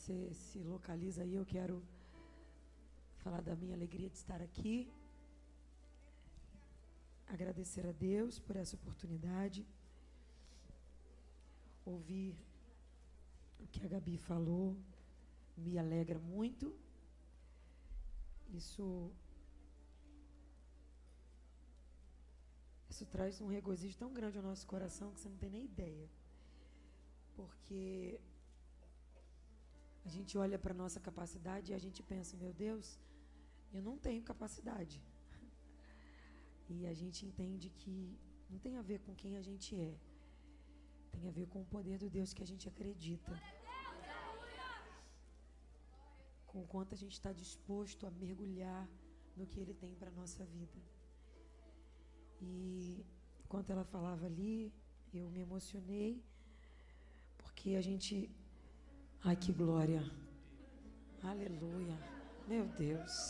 você se localiza aí, eu quero falar da minha alegria de estar aqui. Agradecer a Deus por essa oportunidade. Ouvir o que a Gabi falou me alegra muito. Isso traz um regozijo tão grande ao nosso coração que você não tem nem ideia. Porque a gente olha para a nossa capacidade e a gente pensa, meu Deus, eu não tenho capacidade. E a gente entende que não tem a ver com quem a gente é. Tem a ver com o poder do Deus que a gente acredita. Com o quanto a gente está disposto a mergulhar no que Ele tem para a nossa vida. E enquanto ela falava ali, eu me emocionei, porque a gente... Ai, que glória! Aleluia! Meu Deus!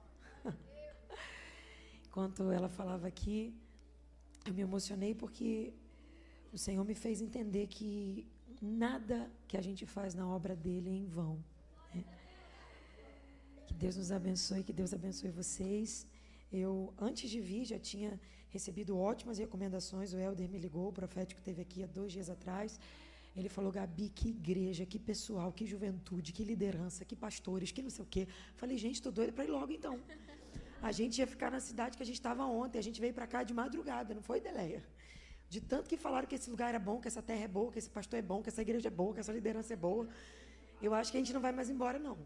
Enquanto ela falava aqui, eu me emocionei porque o Senhor me fez entender que nada que a gente faz na obra dEle é em vão. Né? Que Deus nos abençoe, que Deus abençoe vocês. Eu, antes de vir, já tinha recebido ótimas recomendações. O Helder me ligou, o profético esteve aqui há 2 dias atrás. Ele falou, Gabi, que igreja, que pessoal, que juventude, que liderança, que pastores, que não sei o quê. Falei, gente, estou doida para ir logo então. A gente ia ficar na cidade que a gente estava ontem. A gente veio para cá de madrugada, não foi, Deleia? De tanto que falaram que esse lugar era bom, que essa terra é boa, que esse pastor é bom, que essa igreja é boa, que essa liderança é boa. Eu acho que a gente não vai mais embora, não.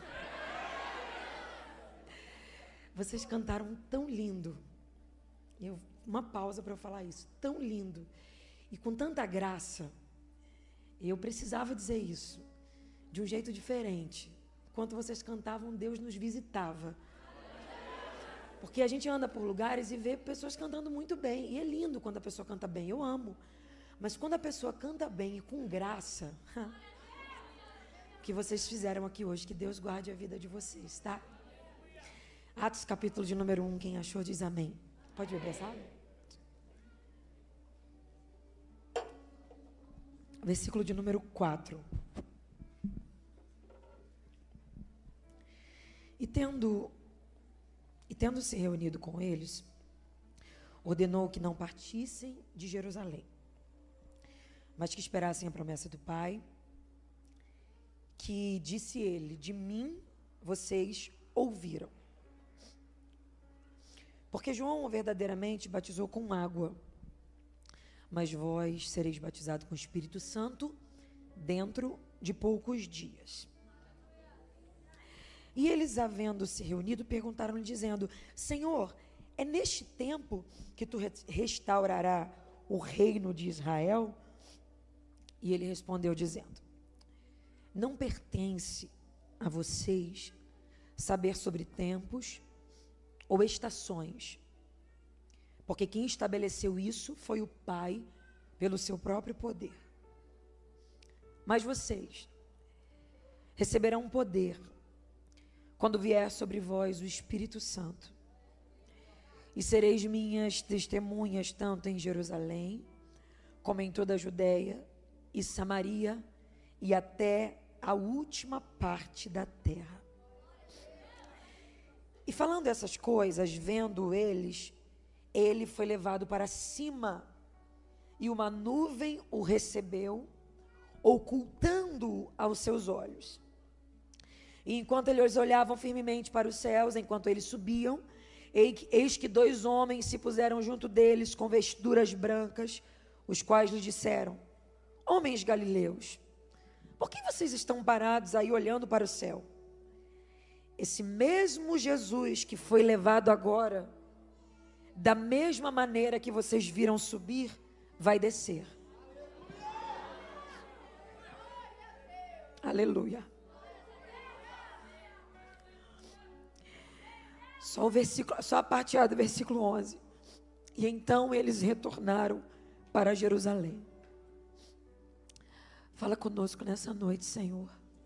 Vocês cantaram tão lindo. Uma pausa para eu falar isso. Tão lindo. E com tanta graça. Eu precisava dizer isso. De um jeito diferente. Enquanto vocês cantavam, Deus nos visitava. Porque a gente anda por lugares e vê pessoas cantando muito bem. E é lindo quando a pessoa canta bem. Eu amo. Mas quando a pessoa canta bem e com graça... O que vocês fizeram aqui hoje. Que Deus guarde a vida de vocês, tá? Atos capítulo de número 1, quem achou diz amém. Pode beber essa água? Versículo de número 4. E tendo se reunido com eles, ordenou que não partissem de Jerusalém, mas que esperassem a promessa do Pai, que disse ele, de mim vocês ouviram. Porque João verdadeiramente batizou com água, mas vós sereis batizados com o Espírito Santo dentro de poucos dias. E eles, havendo se reunido, perguntaram-lhe, dizendo, Senhor, é neste tempo que tu restaurará o reino de Israel? E ele respondeu, dizendo, não pertence a vocês saber sobre tempos ou estações, porque quem estabeleceu isso foi o Pai, pelo seu próprio poder. Mas vocês receberão poder quando vier sobre vós o Espírito Santo, e sereis minhas testemunhas tanto em Jerusalém, como em toda a Judeia e Samaria, e até a última parte da terra. E falando essas coisas, vendo eles, ele foi levado para cima, e uma nuvem o recebeu, ocultando-o aos seus olhos. E enquanto eles olhavam firmemente para os céus, enquanto eles subiam, eis que 2 homens se puseram junto deles com vestiduras brancas, os quais lhe disseram, homens galileus, por que vocês estão parados aí olhando para o céu? Esse mesmo Jesus que foi levado agora, da mesma maneira que vocês viram subir, vai descer. Aleluia. Só a parte A do versículo 11. E então eles retornaram para Jerusalém. Fala conosco nessa noite, Senhor.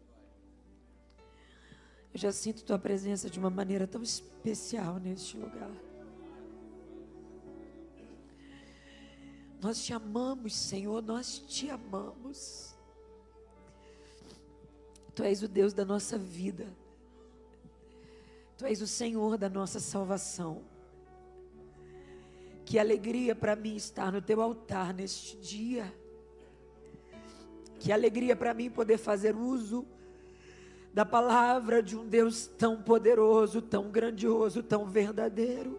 Eu já sinto Tua presença de uma maneira tão especial neste lugar. Nós Te amamos, Senhor, nós Te amamos. Tu és o Deus da nossa vida. Tu és o Senhor da nossa salvação. Que alegria para mim estar no teu altar neste dia. Que alegria para mim poder fazer uso da palavra de um Deus tão poderoso, tão grandioso, tão verdadeiro.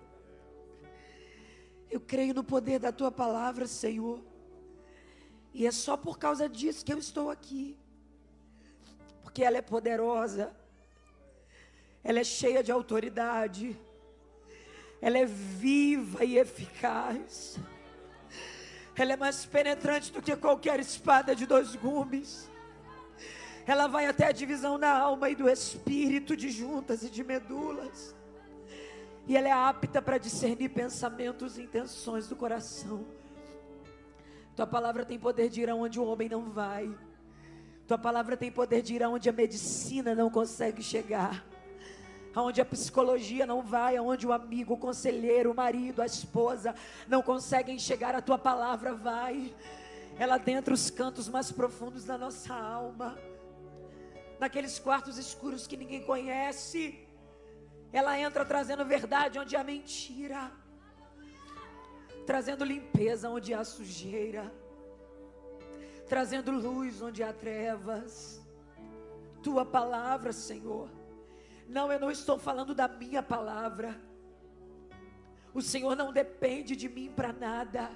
Eu creio no poder da tua palavra, Senhor. E é só por causa disso que eu estou aqui. Porque ela é poderosa. Ela é cheia de autoridade. Ela é viva e eficaz. Ela é mais penetrante do que qualquer espada de 2 gumes. Ela vai até a divisão da alma e do espírito, de juntas e de medulas. E ela é apta para discernir pensamentos e intenções do coração. Tua palavra tem poder de ir aonde o homem não vai. Tua palavra tem poder de ir aonde a medicina não consegue chegar. Aonde a psicologia não vai, aonde o amigo, o conselheiro, o marido, a esposa não conseguem chegar, a tua palavra vai. Ela adentra os cantos mais profundos da nossa alma. Naqueles quartos escuros que ninguém conhece. Ela entra trazendo verdade onde há mentira. Trazendo limpeza onde há sujeira. Trazendo luz onde há trevas. Tua palavra, Senhor. Não, eu não estou falando da minha palavra. O Senhor não depende de mim para nada.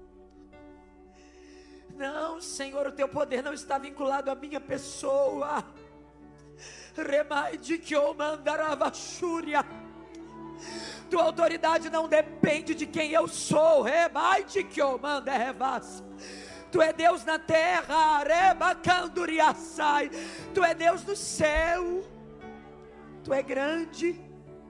Não, Senhor, o teu poder não está vinculado à minha pessoa. Remai de que eu mandarava chúria. Tua autoridade não depende de quem eu sou. Remai de que eu mandarevas. Tu é Deus na terra. Rebacanduriaçai. Tu é Deus no céu. Tu é grande.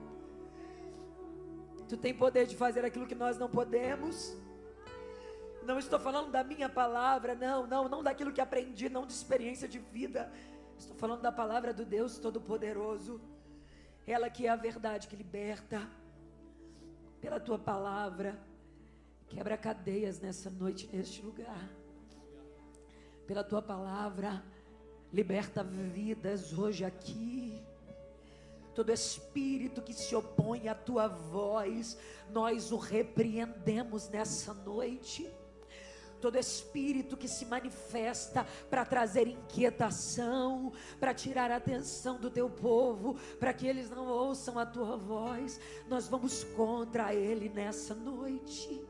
Tu tem poder de fazer aquilo que nós não podemos. Não estou falando da minha palavra, não daquilo que aprendi, não de experiência de vida. Estou falando da palavra do Deus Todo-Poderoso. Ela que é a verdade que liberta. Pela tua palavra, quebra cadeias nessa noite, neste lugar. Pela tua palavra, liberta vidas hoje aqui. Todo espírito que se opõe à tua voz, nós o repreendemos nessa noite. Todo espírito que se manifesta para trazer inquietação, para tirar a atenção do teu povo, para que eles não ouçam a tua voz, nós vamos contra ele nessa noite.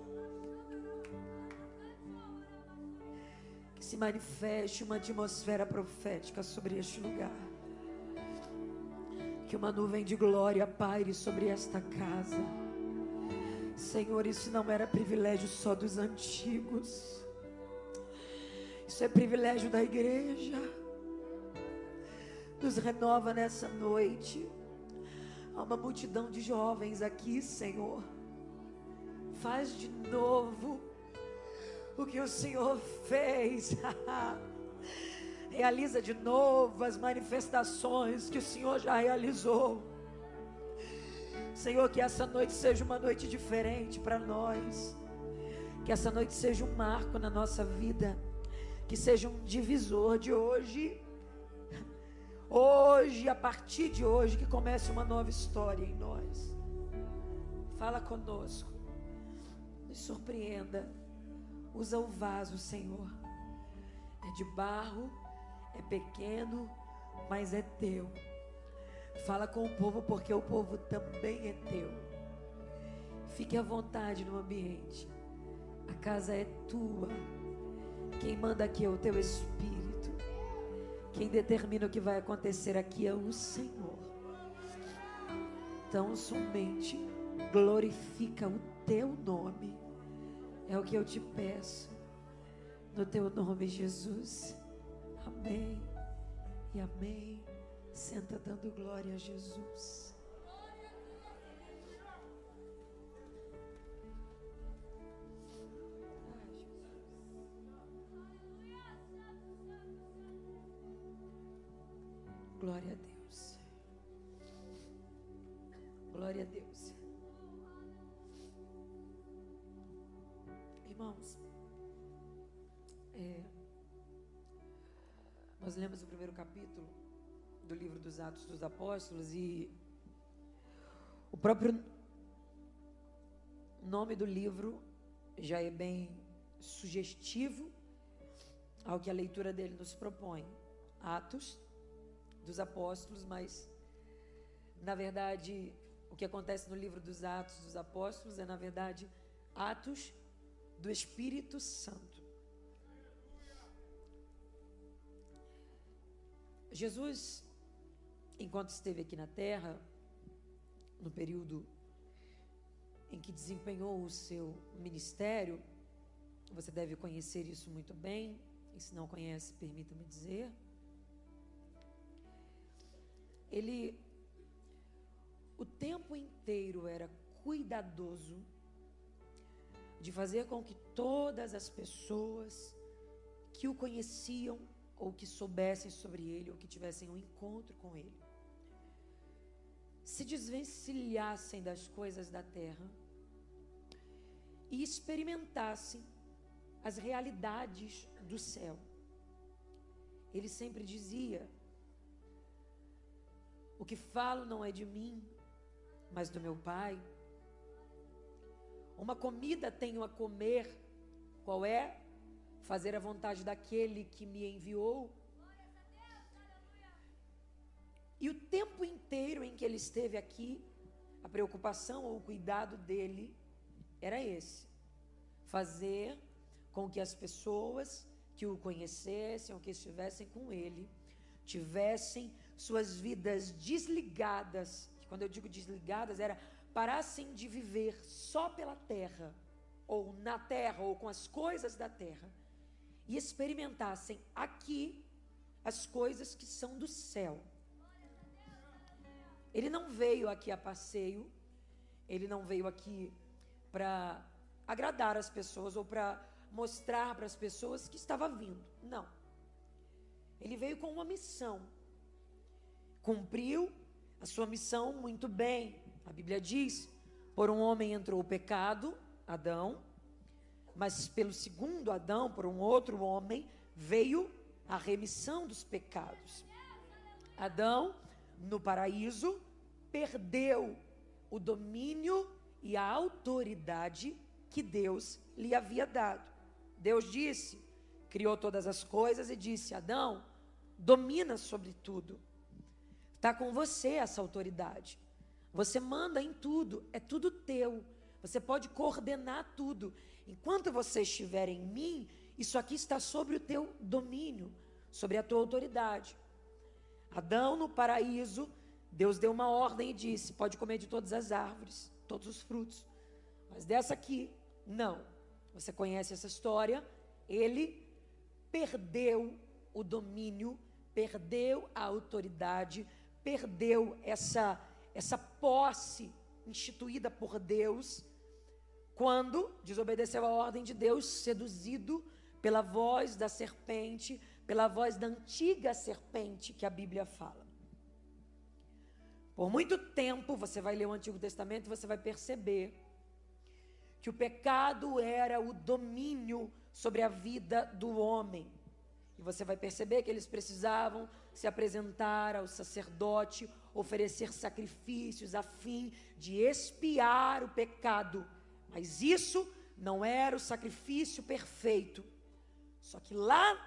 Que se manifeste uma atmosfera profética sobre este lugar. Que uma nuvem de glória paire sobre esta casa. Senhor, isso não era privilégio só dos antigos. Isso é privilégio da igreja. Nos renova nessa noite. Há uma multidão de jovens aqui, Senhor. Faz de novo o que o Senhor fez. Realiza de novo as manifestações que o Senhor já realizou. Senhor, que essa noite seja uma noite diferente para nós. Que essa noite seja um marco na nossa vida. Que seja um divisor de hoje. Hoje, a partir de hoje, que comece uma nova história em nós. Fala conosco. Nos surpreenda. Usa o vaso, Senhor. É de barro, é pequeno, mas é teu. Fala com o povo, porque o povo também é teu. Fique à vontade no ambiente. A casa é tua. Quem manda aqui é o teu Espírito. Quem determina o que vai acontecer aqui é o Senhor. Então somente glorifica o teu nome. É o que eu te peço. No teu nome, Jesus. Amém e amém. Senta dando glória a Jesus. Glória a Deus. Glória a Deus. Irmãos, Nós lemos o primeiro capítulo do livro dos Atos dos Apóstolos e o próprio nome do livro já é bem sugestivo ao que a leitura dele nos propõe. Atos dos Apóstolos, mas na verdade o que acontece no livro dos Atos dos Apóstolos é na verdade Atos do Espírito Santo. Jesus, enquanto esteve aqui na terra, no período em que desempenhou o seu ministério, você deve conhecer isso muito bem, e se não conhece, permita-me dizer, ele o tempo inteiro era cuidadoso de fazer com que todas as pessoas que o conheciam ou que soubessem sobre ele, ou que tivessem um encontro com ele, se desvencilhassem das coisas da terra e experimentassem as realidades do céu. Ele sempre dizia: o que falo não é de mim, mas do meu Pai. Uma comida tenho a comer, qual é? Fazer a vontade daquele que me enviou. E o tempo inteiro em que ele esteve aqui, a preocupação ou o cuidado dele era esse: fazer com que as pessoas que o conhecessem ou que estivessem com ele, tivessem suas vidas desligadas. Quando eu digo desligadas, parassem de viver só pela terra, ou na terra, ou com as coisas da terra, e experimentassem aqui as coisas que são do céu. Ele não veio aqui a passeio, ele não veio aqui para agradar as pessoas ou para mostrar para as pessoas que estava vindo. Não. Ele veio com uma missão. Cumpriu a sua missão muito bem. A Bíblia diz: por um homem entrou o pecado, Adão, mas pelo segundo Adão, por um outro homem, veio a remissão dos pecados. Adão, no paraíso, perdeu o domínio e a autoridade que Deus lhe havia dado. Deus disse, criou todas as coisas e disse: Adão, domina sobre tudo. Está com você essa autoridade. Você manda em tudo, é tudo teu. Você pode coordenar tudo. Enquanto você estiver em mim, isso aqui está sobre o teu domínio, sobre a tua autoridade. Adão, no paraíso, Deus deu uma ordem e disse: pode comer de todas as árvores, todos os frutos, mas dessa aqui, não. Você conhece essa história? Ele perdeu o domínio, perdeu a autoridade, perdeu essa posse instituída por Deus, quando desobedeceu a ordem de Deus, seduzido pela voz da serpente, pela voz da antiga serpente que a Bíblia fala. Por muito tempo, você vai ler o Antigo Testamento e você vai perceber que o pecado era o domínio sobre a vida do homem. E você vai perceber que eles precisavam se apresentar ao sacerdote, oferecer sacrifícios a fim de expiar o pecado. Mas isso não era o sacrifício perfeito. Só que lá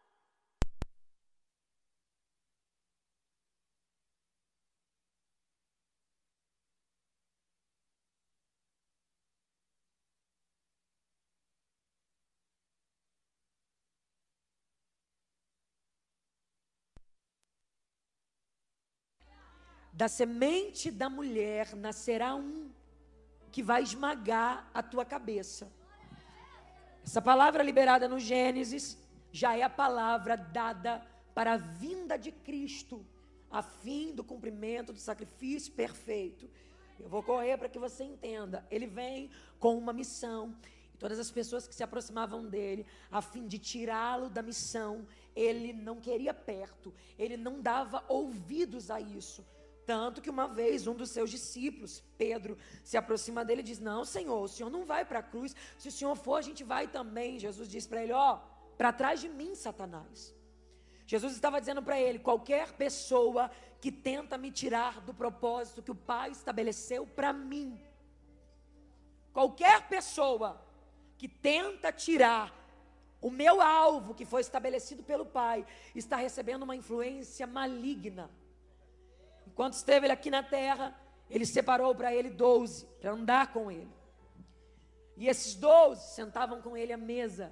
da semente da mulher nascerá um que vai esmagar a tua cabeça. Essa palavra liberada no Gênesis já é a palavra dada para a vinda de Cristo, a fim do cumprimento do sacrifício perfeito. Eu vou correr para que você entenda. Ele vem com uma missão. E todas as pessoas que se aproximavam dele, a fim de tirá-lo da missão, ele não queria perto. Ele não dava ouvidos a isso. Tanto que uma vez um dos seus discípulos, Pedro, se aproxima dele e diz: não, Senhor, o Senhor não vai para a cruz. Se o Senhor for, a gente vai também. Jesus diz para ele: para trás de mim, Satanás. Jesus estava dizendo para ele: qualquer pessoa que tenta me tirar do propósito que o Pai estabeleceu para mim, qualquer pessoa que tenta tirar o meu alvo que foi estabelecido pelo Pai, está recebendo uma influência maligna. Enquanto esteve ele aqui na terra, ele separou para ele 12, para andar com ele. E esses 12 sentavam com ele à mesa.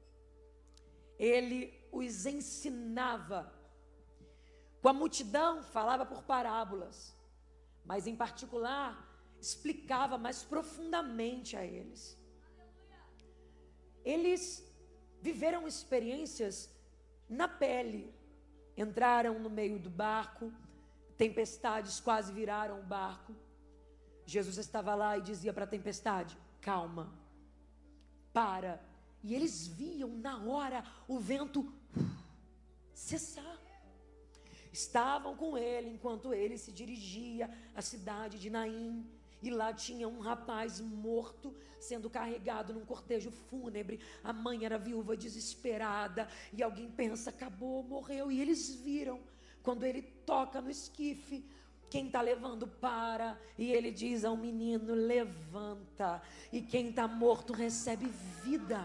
Ele os ensinava. Com a multidão, falava por parábolas, mas em particular, explicava mais profundamente a eles. Eles viveram experiências na pele. Entraram no meio do barco, tempestades quase viraram o barco. Jesus estava lá e dizia para a tempestade: calma, para. E eles viam na hora o vento cessar. Estavam com ele enquanto ele se dirigia à cidade de Naim. E lá tinha um rapaz morto, sendo carregado num cortejo fúnebre. A mãe era viúva, desesperada. E alguém pensa: acabou, morreu. E eles viram, quando ele toca no esquife, quem está levando para. E ele diz ao menino: levanta. E quem está morto recebe vida.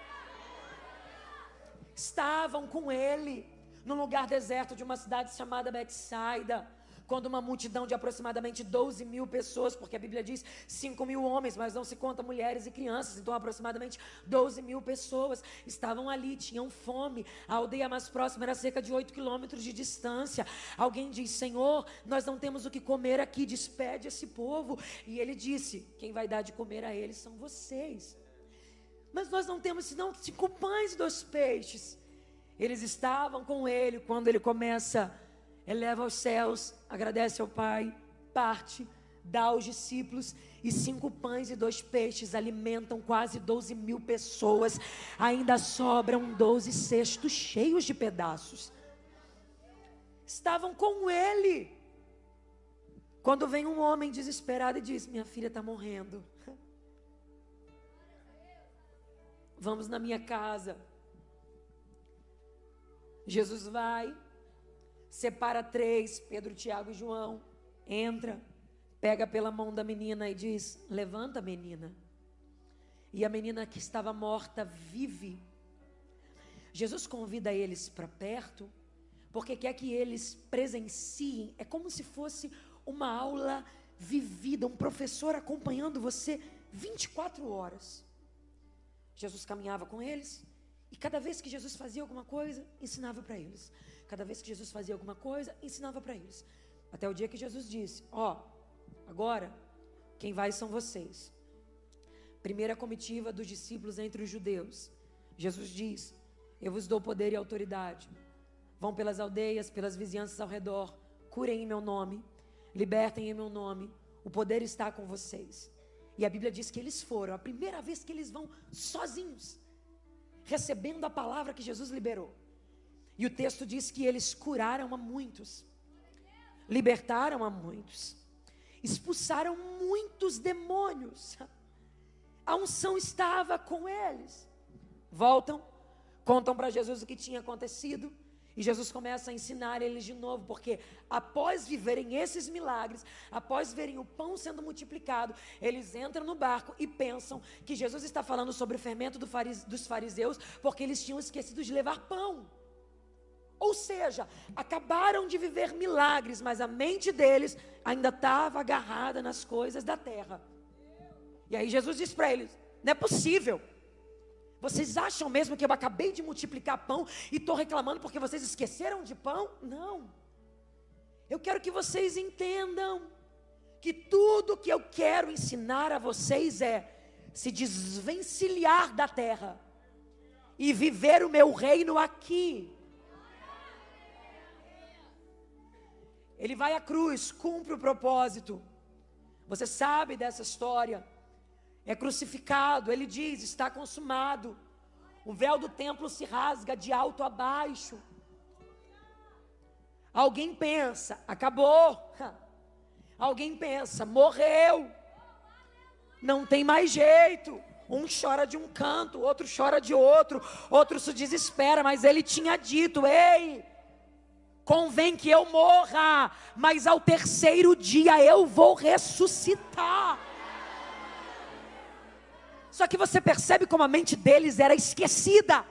Estavam com ele num lugar deserto de uma cidade chamada Betsaida, quando uma multidão de aproximadamente 12 mil pessoas, porque a Bíblia diz 5 mil homens, mas não se conta mulheres e crianças, então aproximadamente 12 mil pessoas estavam ali, tinham fome. A aldeia mais próxima era cerca de 8 quilômetros de distância. Alguém diz: Senhor, nós não temos o que comer aqui, despede esse povo. E ele disse: quem vai dar de comer a eles são vocês. Mas nós não temos senão 5 pães e 2 peixes. Eles estavam com ele quando ele começa, eleva aos céus, agradece ao Pai, parte, dá aos discípulos, e 5 pães e 2 peixes alimentam quase 12 mil pessoas. Ainda sobram 12 cestos cheios de pedaços. Estavam com ele, quando vem um homem desesperado e diz: minha filha está morrendo, vamos na minha casa. Jesus vai, separa 3, Pedro, Tiago e João, entra, pega pela mão da menina e diz: levanta, menina. E a menina que estava morta vive. Jesus convida eles para perto, porque quer que eles presenciem. É como se fosse uma aula vivida, um professor acompanhando você 24 horas. Jesus caminhava com eles, e cada vez que Jesus fazia alguma coisa, ensinava para eles. Cada vez que Jesus fazia alguma coisa, ensinava para eles. Até o dia que Jesus disse: agora, quem vai são vocês. Primeira comitiva dos discípulos entre os judeus. Jesus diz: eu vos dou poder e autoridade. Vão pelas aldeias, pelas vizinhanças ao redor, curem em meu nome, libertem em meu nome. O poder está com vocês. E a Bíblia diz que eles foram, a primeira vez que eles vão sozinhos, recebendo a palavra que Jesus liberou. E o texto diz que eles curaram a muitos, libertaram a muitos, expulsaram muitos demônios. A unção estava com eles. Voltam, contam para Jesus o que tinha acontecido. E Jesus começa a ensinar eles de novo, porque após viverem esses milagres, após verem o pão sendo multiplicado, eles entram no barco e pensam que Jesus está falando sobre o fermento dos fariseus, porque eles tinham esquecido de levar pão. Ou seja, acabaram de viver milagres, mas a mente deles ainda estava agarrada nas coisas da terra. E aí Jesus diz para eles: não é possível. Vocês acham mesmo que eu acabei de multiplicar pão e estou reclamando porque vocês esqueceram de pão? Não. Eu quero que vocês entendam que tudo que eu quero ensinar a vocês é se desvencilhar da terra e viver o meu reino aqui. Ele vai à cruz, cumpre o propósito. Você sabe dessa história. É crucificado, ele diz: está consumado. O véu do templo se rasga de alto a baixo. Alguém pensa: acabou. Alguém pensa: morreu. Não tem mais jeito. Um chora de um canto, outro chora de outro, outro se desespera, mas ele tinha dito: ei, convém que eu morra, mas ao terceiro dia eu vou ressuscitar. Só que você percebe como a mente deles era esquecida.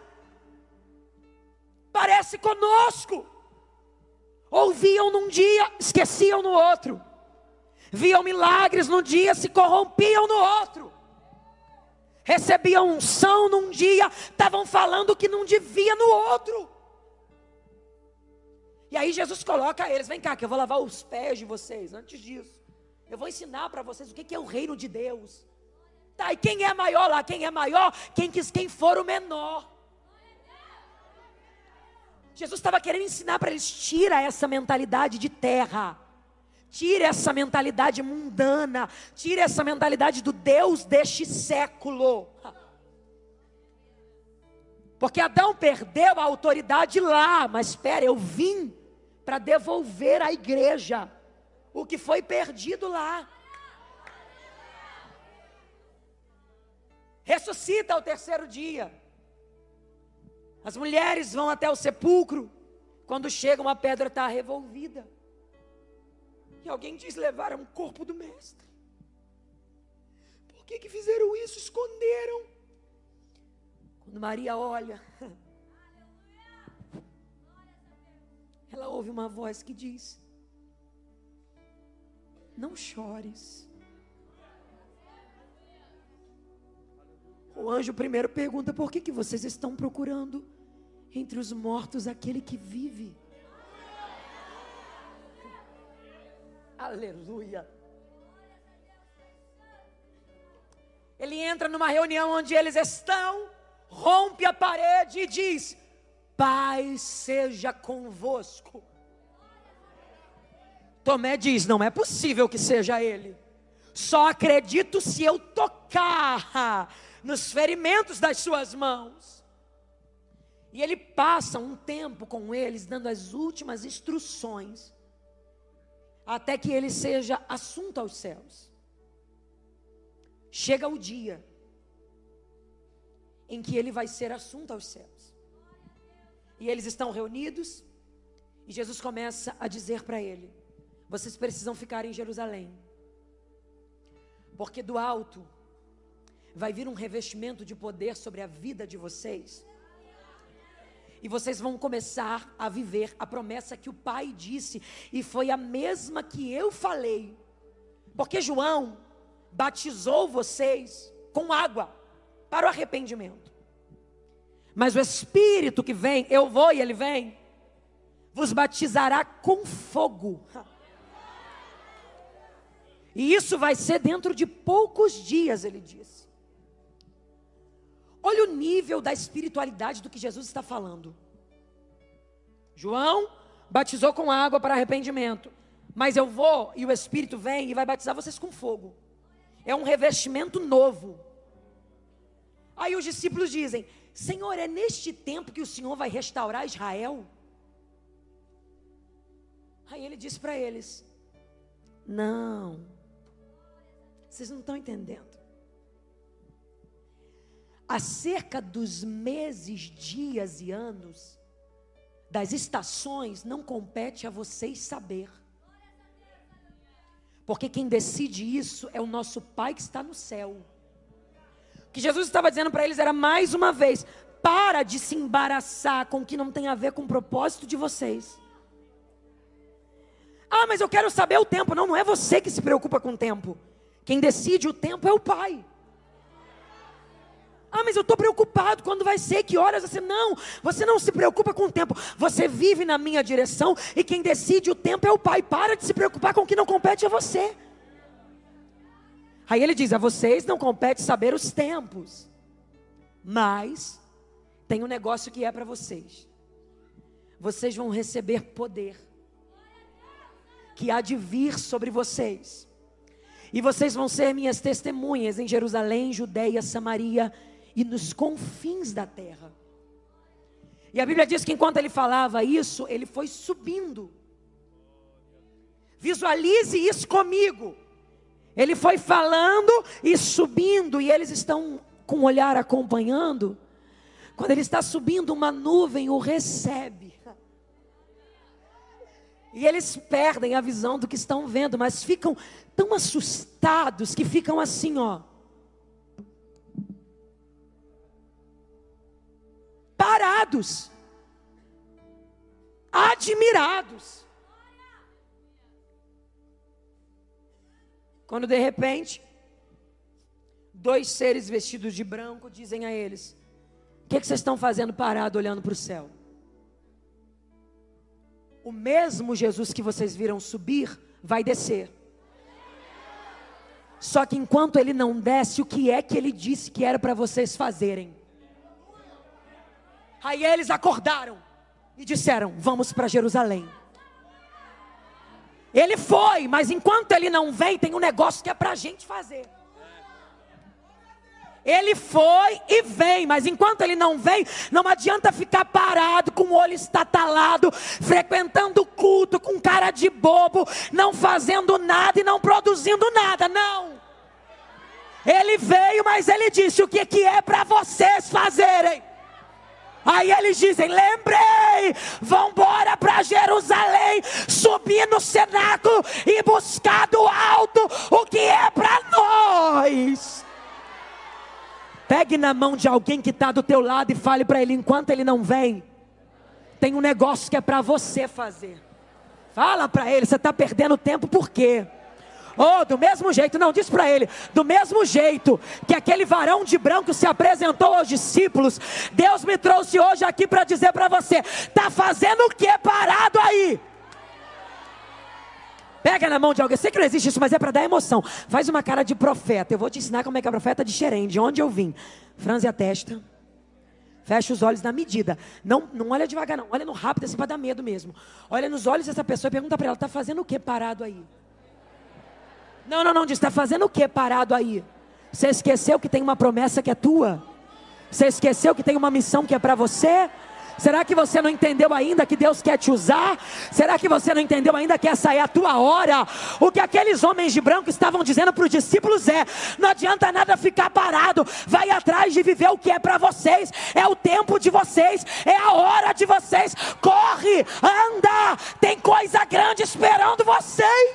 Parece conosco. Ouviam num dia, esqueciam no outro. Viam milagres num dia, se corrompiam no outro. Recebiam unção num dia, estavam falando o que não devia no outro. E aí Jesus coloca eles: vem cá que eu vou lavar os pés de vocês. Antes disso, eu vou ensinar para vocês o que é o reino de Deus. Tá, e quem é maior lá? Quem é maior? Quem for o menor. Jesus estava querendo ensinar para eles: tira essa mentalidade de terra. Tira essa mentalidade mundana. Tira essa mentalidade do Deus deste século. Porque Adão perdeu a autoridade lá. Mas espera, eu vim para devolver à igreja o que foi perdido lá. Ressuscita ao terceiro dia. As mulheres vão até o sepulcro. Quando chegam, a pedra está revolvida. E alguém diz: levaram o corpo do mestre. Por que fizeram isso? Esconderam. Quando Maria olha, ela ouve uma voz que diz: não chores. O anjo primeiro pergunta: por que vocês estão procurando entre os mortos aquele que vive? Aleluia. Ele entra numa reunião onde eles estão, rompe a parede e diz: paz seja convosco. Tomé diz: não é possível que seja ele. Só acredito se eu tocar nos ferimentos das suas mãos. E ele passa um tempo com eles, dando as últimas instruções, até que ele seja assunto aos céus. Chega o dia em que ele vai ser assunto aos céus. E eles estão reunidos, e Jesus começa a dizer para ele: vocês precisam ficar em Jerusalém, porque do alto vai vir um revestimento de poder sobre a vida de vocês. E vocês vão começar a viver a promessa que o Pai disse, e foi a mesma que eu falei. Porque João batizou vocês com água para o arrependimento. Mas o Espírito que vem, eu vou e ele vem, vos batizará com fogo. E isso vai ser dentro de poucos dias, ele disse. Olha o nível da espiritualidade do que Jesus está falando. João batizou com água para arrependimento, mas eu vou e o Espírito vem e vai batizar vocês com fogo. É um revestimento novo. Aí os discípulos dizem: Senhor, é neste tempo que o Senhor vai restaurar Israel? Aí ele diz para eles: não, vocês não estão entendendo. Acerca dos meses, dias e anos, das estações, não compete a vocês saber. Porque quem decide isso é o nosso Pai que está no céu. O que Jesus estava dizendo para eles era, mais uma vez: para de se embaraçar com o que não tem a ver com o propósito de vocês. Ah, mas eu quero saber o tempo. Não, não é você que se preocupa com o tempo. Quem decide o tempo é o Pai. Ah, mas eu estou preocupado, quando vai ser, que horas? Você não se preocupa com o tempo. Você vive na minha direção e quem decide o tempo é o Pai. Para de se preocupar com o que não compete a você. Aí ele diz: a vocês não compete saber os tempos, mas tem um negócio que é para vocês. Vocês vão receber poder, que há de vir sobre vocês. E vocês vão ser minhas testemunhas em Jerusalém, Judeia, Samaria e nos confins da terra. E a Bíblia diz que enquanto ele falava isso, ele foi subindo. Visualize isso comigo. Ele foi falando e subindo, e eles estão com o olhar acompanhando. Quando ele está subindo, uma nuvem o recebe. E eles perdem a visão do que estão vendo, mas ficam tão assustados que ficam assim, ó. Parados. Admirados. Quando de repente, 2 seres vestidos de branco dizem a eles: o que vocês estão fazendo parado olhando para o céu? O mesmo Jesus que vocês viram subir, vai descer. Só que enquanto ele não desce, o que é que ele disse que era para vocês fazerem? Aí eles acordaram e disseram: vamos para Jerusalém. Ele foi, mas enquanto ele não vem, tem um negócio que é para a gente fazer. Ele foi e vem, mas enquanto ele não vem, não adianta ficar parado, com o olho estatalado, frequentando o culto, com cara de bobo, não fazendo nada e não produzindo nada, não. Ele veio, mas ele disse: o que é para vocês fazerem? Aí eles dizem: lembrei, vão embora para Jerusalém, subir no cenáculo e buscar do alto o que é para nós. Pegue na mão de alguém que está do teu lado e fale para ele: enquanto ele não vem, tem um negócio que é para você fazer. Fala para ele: você está perdendo tempo por quê? Oh, do mesmo jeito, não, diz para ele: do mesmo jeito que aquele varão de branco se apresentou aos discípulos, Deus me trouxe hoje aqui para dizer para você: está fazendo o que parado aí? Pega na mão de alguém. Sei que não existe isso, mas é para dar emoção. Faz uma cara de profeta. Eu vou te ensinar como é que é profeta de Xerém, de onde eu vim. Franze a testa, fecha os olhos na medida. Não olha devagar não, olha no rápido assim para dar medo mesmo. Olha nos olhos dessa pessoa e pergunta para ela: está fazendo o que parado aí? Não, diz: está fazendo o que parado aí? Você esqueceu que tem uma promessa que é tua? Você esqueceu que tem uma missão que é para você? Será que você não entendeu ainda que Deus quer te usar? Será que você não entendeu ainda que essa é a tua hora? O que aqueles homens de branco estavam dizendo para os discípulos é: não adianta nada ficar parado, vai atrás de viver o que é para vocês, é o tempo de vocês, é a hora de vocês, corre, anda, tem coisa grande esperando vocês.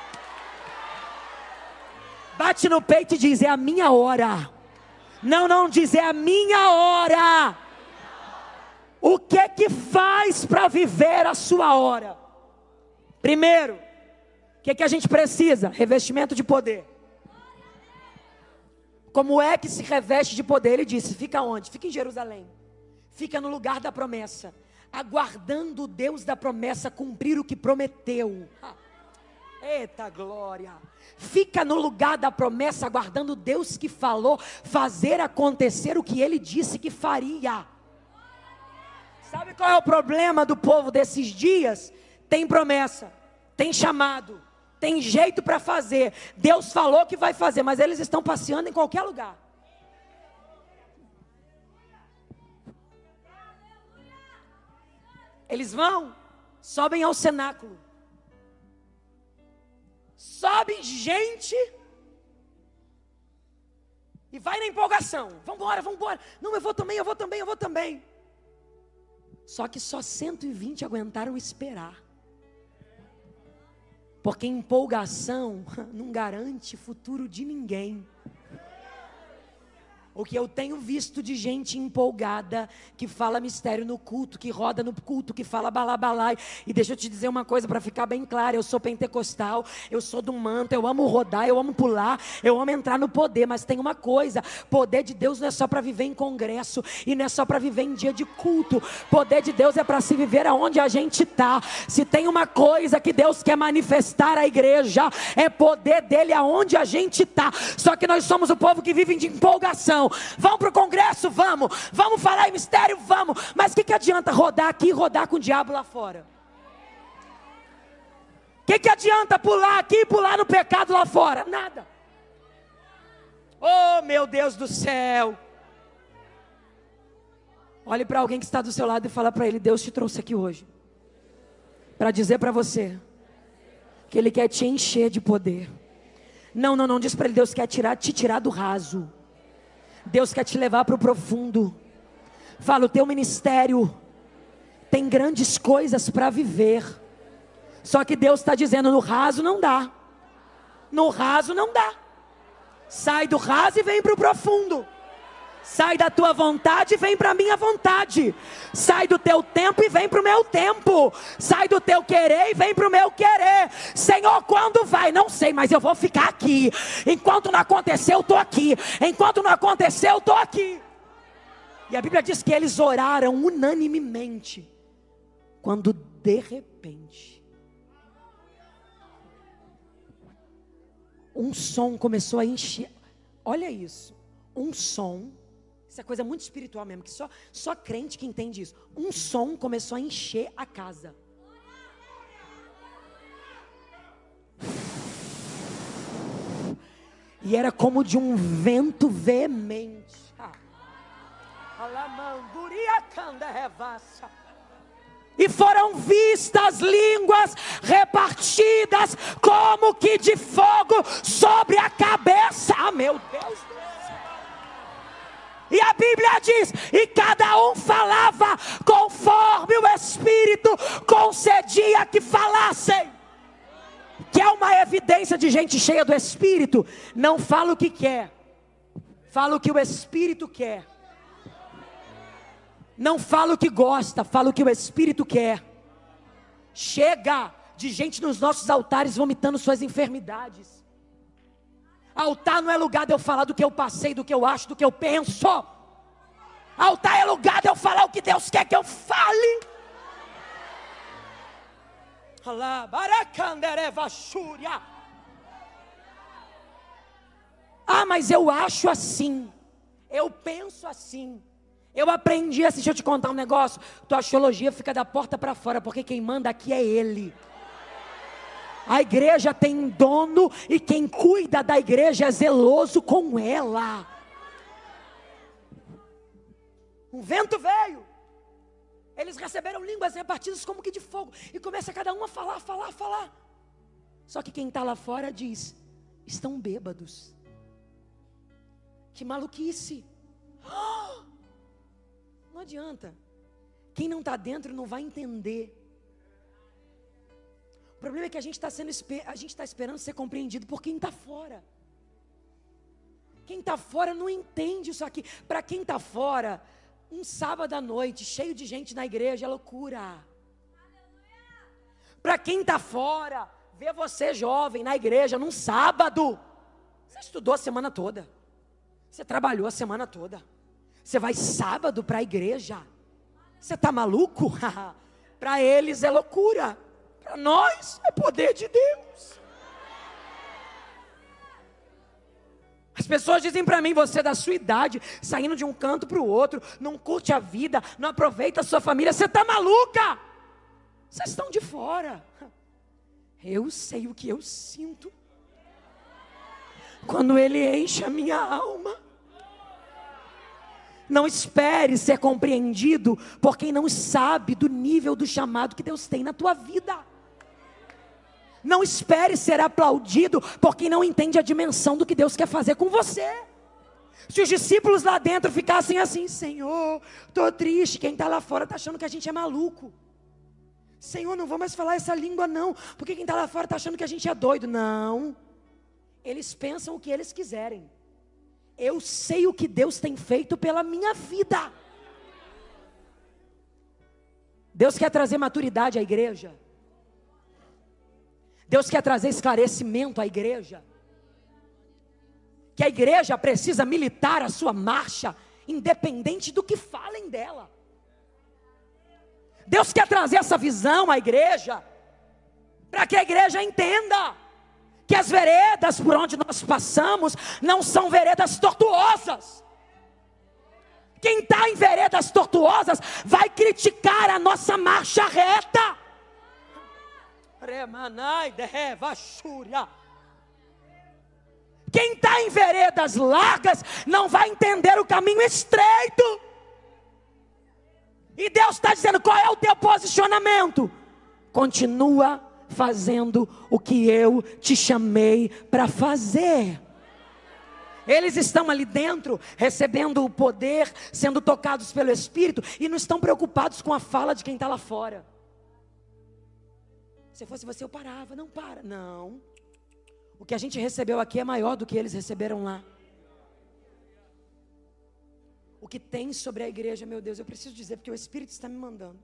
Bate no peito e diz: é a minha hora. Não, diz: é a minha hora. O que é que faz para viver a sua hora? Primeiro, o que é que a gente precisa? Revestimento de poder. Como é que se reveste de poder? Ele disse: fica onde? Fica em Jerusalém. Fica no lugar da promessa, aguardando o Deus da promessa cumprir o que prometeu. Eita glória! Fica no lugar da promessa, aguardando Deus que falou fazer acontecer o que Ele disse que faria. Sabe qual é o problema do povo desses dias? Tem promessa, tem chamado, tem jeito para fazer. Deus falou que vai fazer, mas eles estão passeando em qualquer lugar. Eles vão, sobem ao cenáculo. Sobe gente e vai na empolgação. Vamos embora. Não, eu vou também. Só que só 120 aguentaram esperar. Porque empolgação não garante futuro de ninguém. O que eu tenho visto de gente empolgada, que fala mistério no culto, que roda no culto, que fala balabalai. E deixa eu te dizer uma coisa para ficar bem claro: eu sou pentecostal, eu sou do manto, eu amo rodar, eu amo pular, eu amo entrar no poder. Mas tem uma coisa: poder de Deus não é só para viver em congresso, e não é só para viver em dia de culto. Poder de Deus é para se viver aonde a gente está. Se tem uma coisa que Deus quer manifestar à igreja, é poder dele aonde a gente está. Só que nós somos o povo que vive de empolgação. Vamos para o congresso? Vamos falar em mistério? Vamos. Mas o que adianta rodar aqui e rodar com o diabo lá fora? O que adianta pular aqui e pular no pecado lá fora? Nada. Oh meu Deus do céu. Olhe para alguém que está do seu lado e fala para ele: Deus te trouxe aqui hoje para dizer para você que Ele quer te encher de poder. Não, diz para ele: Deus quer te tirar do raso. Deus quer te levar para o profundo. Fala: o teu ministério tem grandes coisas para viver. Só que Deus está dizendo, no raso não dá. No raso não dá. Sai do raso e vem para o profundo. Sai da tua vontade e vem para a minha vontade. Sai do teu tempo e vem para o meu tempo. Sai do teu querer e vem para o meu querer. Senhor, quando vai? Não sei, mas eu vou ficar aqui. Enquanto não acontecer, eu estou aqui. Enquanto não acontecer, eu estou aqui. E a Bíblia diz que eles oraram unanimemente. Quando de repente, um som começou a encher. Olha isso. Um som. Isso é coisa muito espiritual mesmo, que só crente que entende isso. Um som começou a encher a casa. E era como de um vento veemente. E foram vistas línguas repartidas como que de fogo sobre a cabeça. Ah, meu Deus do céu. E a Bíblia diz, e cada um falava conforme o Espírito concedia que falassem. Que é uma evidência de gente cheia do Espírito. Não fala o que quer, fala o que o Espírito quer. Não fala o que gosta, fala o que o Espírito quer. Chega de gente nos nossos altares vomitando suas enfermidades. Altar não é lugar de eu falar do que eu passei, do que eu acho, do que eu penso. Altar é lugar de eu falar o que Deus quer que eu fale. Ah, mas eu acho assim. Eu penso assim. Eu aprendi assim, deixa eu te contar um negócio. Tua teologia fica da porta para fora, porque quem manda aqui é Ele. A igreja tem dono e quem cuida da igreja é zeloso com ela. Um vento veio. Eles receberam línguas repartidas como que de fogo. E começa cada um a falar. Só que quem está lá fora diz, estão bêbados. Que maluquice. Não adianta. Quem não está dentro não vai entender. O problema é que a gente está esperando ser compreendido por quem está fora. Quem está fora não entende isso aqui. Para quem está fora, um sábado à noite, cheio de gente na igreja, é loucura. Para quem está fora, ver você jovem na igreja num sábado. Você estudou a semana toda. Você trabalhou a semana toda. Você vai sábado para a igreja. Você está maluco? Para eles é loucura. Para nós é poder de Deus. As pessoas dizem para mim, você é da sua idade, saindo de um canto para o outro, não curte a vida, não aproveita a sua família, você está maluca. Vocês estão de fora. Eu sei o que eu sinto quando Ele enche a minha alma. Não espere ser compreendido por quem não sabe do nível do chamado que Deus tem na tua vida. Não espere ser aplaudido por quem não entende a dimensão do que Deus quer fazer com você. Se os discípulos lá dentro ficassem assim, Senhor, estou triste, quem está lá fora está achando que a gente é maluco. Senhor, não vou mais falar essa língua não, porque quem está lá fora está achando que a gente é doido. Não, eles pensam o que eles quiserem. Eu sei o que Deus tem feito pela minha vida. Deus quer trazer maturidade à igreja. Deus quer trazer esclarecimento à igreja. Que a igreja precisa militar a sua marcha, independente do que falem dela. Deus quer trazer essa visão à igreja, para que a igreja entenda que as veredas por onde nós passamos não são veredas tortuosas. Quem está em veredas tortuosas vai criticar a nossa marcha reta. Quem está em veredas largas não vai entender o caminho estreito. E Deus está dizendo, qual é o teu posicionamento? Continua fazendo o que eu te chamei para fazer. Eles estão ali dentro, recebendo o poder, sendo tocados pelo Espírito, e não estão preocupados com a fala de quem está lá fora. Se fosse você, eu parava. Não, para. Não. O que a gente recebeu aqui é maior do que eles receberam lá. O que tem sobre a igreja, meu Deus, eu preciso dizer, porque o Espírito está me mandando.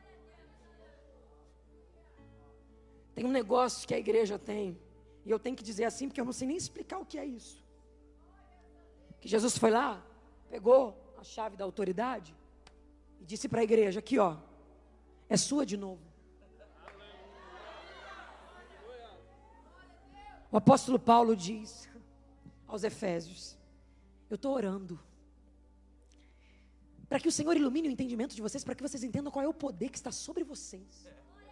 Tem um negócio que a igreja tem, e eu tenho que dizer assim, porque eu não sei nem explicar o que é isso. Que Jesus foi lá, pegou a chave da autoridade, e disse para a igreja, aqui ó, é sua de novo. O apóstolo Paulo diz aos Efésios, eu estou orando, para que o Senhor ilumine o entendimento de vocês, para que vocês entendam qual é o poder que está sobre vocês.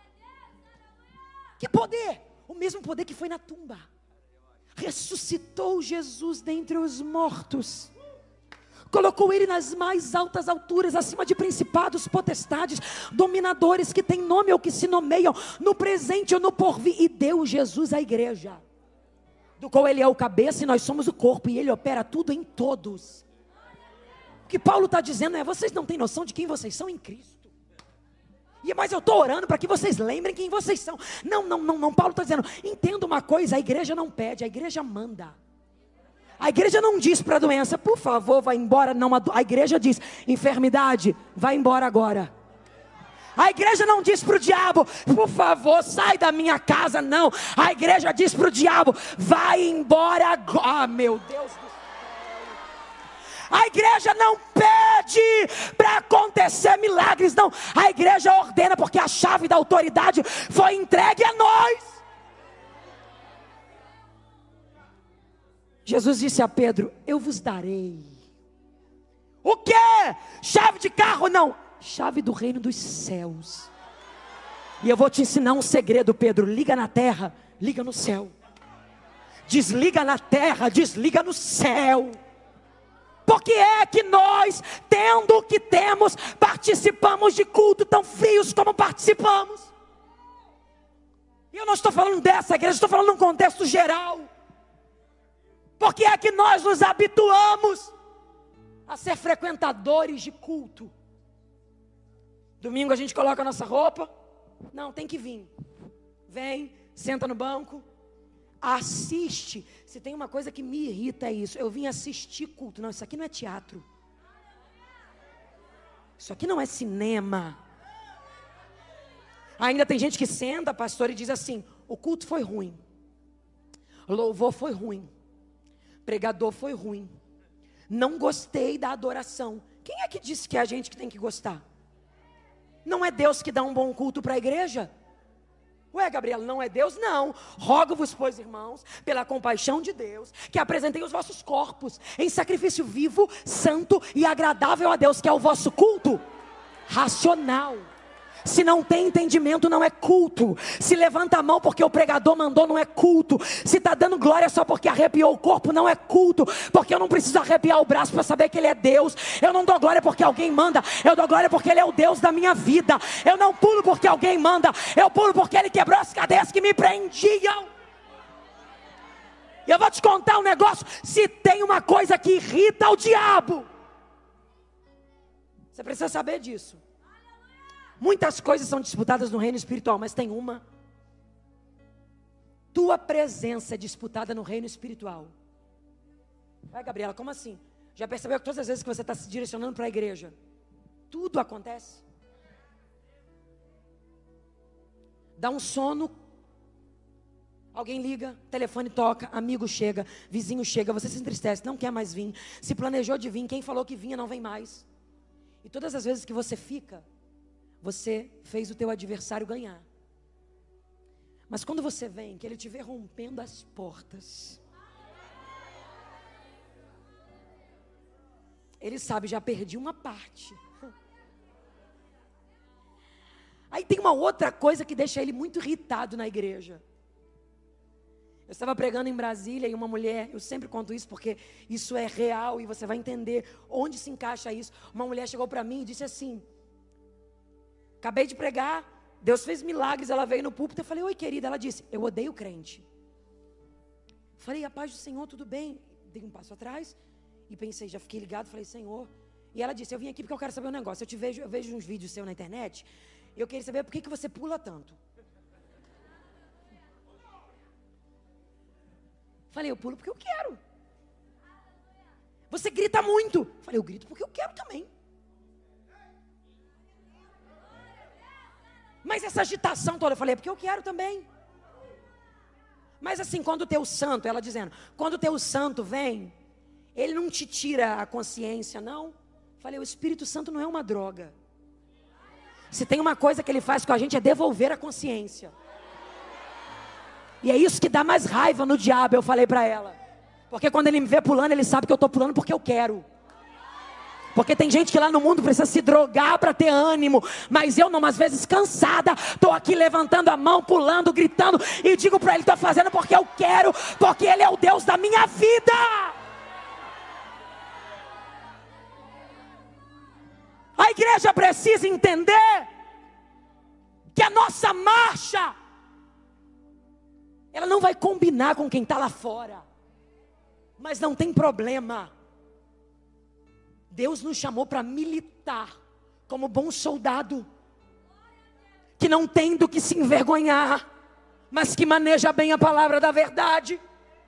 Que poder? O mesmo poder que foi na tumba. Ressuscitou Jesus dentre os mortos. Colocou ele nas mais altas alturas, acima de principados, potestades, dominadores que têm nome ou que se nomeiam, no presente ou no porvir. E deu Jesus à igreja, do qual ele é o cabeça e nós somos o corpo. E ele opera tudo em todos. O que Paulo está dizendo é, vocês não têm noção de quem vocês são em Cristo. Mas eu estou orando para que vocês lembrem quem vocês são. Não, Paulo está dizendo, entenda uma coisa, a igreja não pede, a igreja manda. A igreja não diz para a doença, por favor, vai embora. Não, a igreja diz, enfermidade, vai embora agora. A igreja não diz para o diabo, por favor, sai da minha casa, não. A igreja diz para o diabo, vai embora agora. Ah, meu Deus do céu. A igreja não pede para acontecer milagres, não. A igreja ordena, porque a chave da autoridade foi entregue a nós. Jesus disse a Pedro, eu vos darei. O quê? Chave de carro? Não. Chave do reino dos céus. E eu vou te ensinar um segredo, Pedro. Liga na terra, liga no céu. Desliga na terra, desliga no céu. Porque é que nós, tendo o que temos, participamos de culto tão frios como participamos. E eu não estou falando dessa igreja, estou falando num contexto geral. Porque é que nós nos habituamos a ser frequentadores de culto. Domingo a gente coloca a nossa roupa. Não, tem que vir. Vem, senta no banco. Assiste. Se tem uma coisa que me irrita é isso. Eu vim assistir culto. Não, isso aqui não é teatro. Isso aqui não é cinema. Ainda tem gente que senta, pastor, e diz assim, o culto foi ruim. O louvor foi ruim. O pregador foi ruim. Não gostei da adoração. Quem é que disse que é a gente que tem que gostar? Não é Deus que dá um bom culto para a igreja? Ué, Gabriela, não é Deus? Não. Rogo-vos, pois, irmãos, pela compaixão de Deus, que apresentei os vossos corpos em sacrifício vivo, santo e agradável a Deus, que é o vosso culto racional. Se não tem entendimento, não é culto. Se levanta a mão porque o pregador mandou, não é culto. Se está dando glória só porque arrepiou o corpo, não é culto. Porque eu não preciso arrepiar o braço para saber que Ele é Deus. Eu não dou glória porque alguém manda. Eu dou glória porque Ele é o Deus da minha vida. Eu não pulo porque alguém manda. Eu pulo porque Ele quebrou as cadeias que me prendiam. E eu vou te contar um negócio. Se tem uma coisa que irrita o diabo, você precisa saber disso. Muitas coisas são disputadas no reino espiritual, mas tem uma. Tua presença é disputada no reino espiritual. Vai, Gabriela, como assim? Já percebeu que todas as vezes que você está se direcionando para a igreja, tudo acontece? Dá um sono, alguém liga, telefone toca, amigo chega, vizinho chega, você se entristece, não quer mais vir. Se planejou de vir, quem falou que vinha não vem mais. E todas as vezes que você fica, você fez o teu adversário ganhar. Mas quando você vem, que ele te vê rompendo as portas, ele sabe, já perdi uma parte. Aí tem uma outra coisa que deixa ele muito irritado na igreja. Eu estava pregando em Brasília e uma mulher, eu sempre conto isso porque isso é real e você vai entender onde se encaixa isso. Uma mulher chegou para mim e disse assim, acabei de pregar, Deus fez milagres, ela veio no púlpito, eu falei, oi querida, ela disse, eu odeio crente. Falei, a paz do Senhor, tudo bem? Dei um passo atrás e pensei, já fiquei ligado, falei, Senhor. E ela disse, eu vim aqui porque eu quero saber um negócio, eu vejo uns vídeos seus na internet, eu queria saber por que você pula tanto. Falei, eu pulo porque eu quero. Você grita muito. Falei, eu grito porque eu quero também. Mas essa agitação toda, eu falei, é porque eu quero também. Mas assim, quando o teu santo, ela dizendo, quando o teu santo vem, ele não te tira a consciência, não. Falei, o Espírito Santo não é uma droga. Se tem uma coisa que ele faz com a gente é devolver a consciência. E é isso que dá mais raiva no diabo, eu falei para ela. Porque quando ele me vê pulando, ele sabe que eu estou pulando porque eu quero. Porque tem gente que lá no mundo precisa se drogar para ter ânimo. Mas eu não, às vezes cansada, estou aqui levantando a mão, pulando, gritando. E digo para ele, estou fazendo porque eu quero. Porque ele é o Deus da minha vida. A igreja precisa entender que a nossa marcha, ela não vai combinar com quem está lá fora. Mas não tem problema. Deus nos chamou para militar como bom soldado, que não tem do que se envergonhar, mas que maneja bem a palavra da verdade.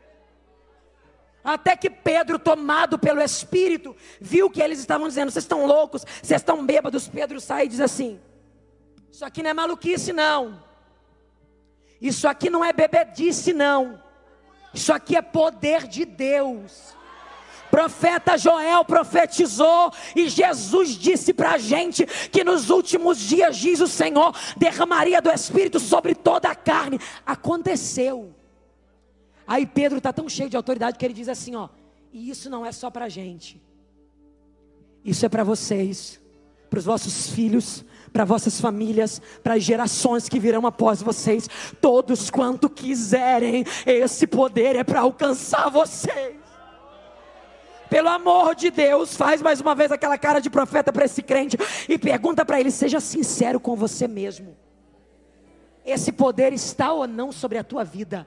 Até que Pedro, tomado pelo Espírito, viu que eles estavam dizendo, vocês estão loucos, vocês estão bêbados. Pedro sai e diz assim, isso aqui não é maluquice não, isso aqui não é bebedice não, isso aqui é poder de Deus. Profeta Joel profetizou e Jesus disse para a gente que nos últimos dias, diz o Senhor, derramaria do Espírito sobre toda a carne. Aconteceu. Aí Pedro está tão cheio de autoridade que ele diz assim, ó, e isso não é só para a gente, isso é para vocês, para os vossos filhos, para vossas famílias, para as gerações que virão após vocês, todos quanto quiserem, esse poder é para alcançar vocês. Pelo amor de Deus, faz mais uma vez aquela cara de profeta para esse crente e pergunta para ele, seja sincero com você mesmo, esse poder está ou não sobre a tua vida?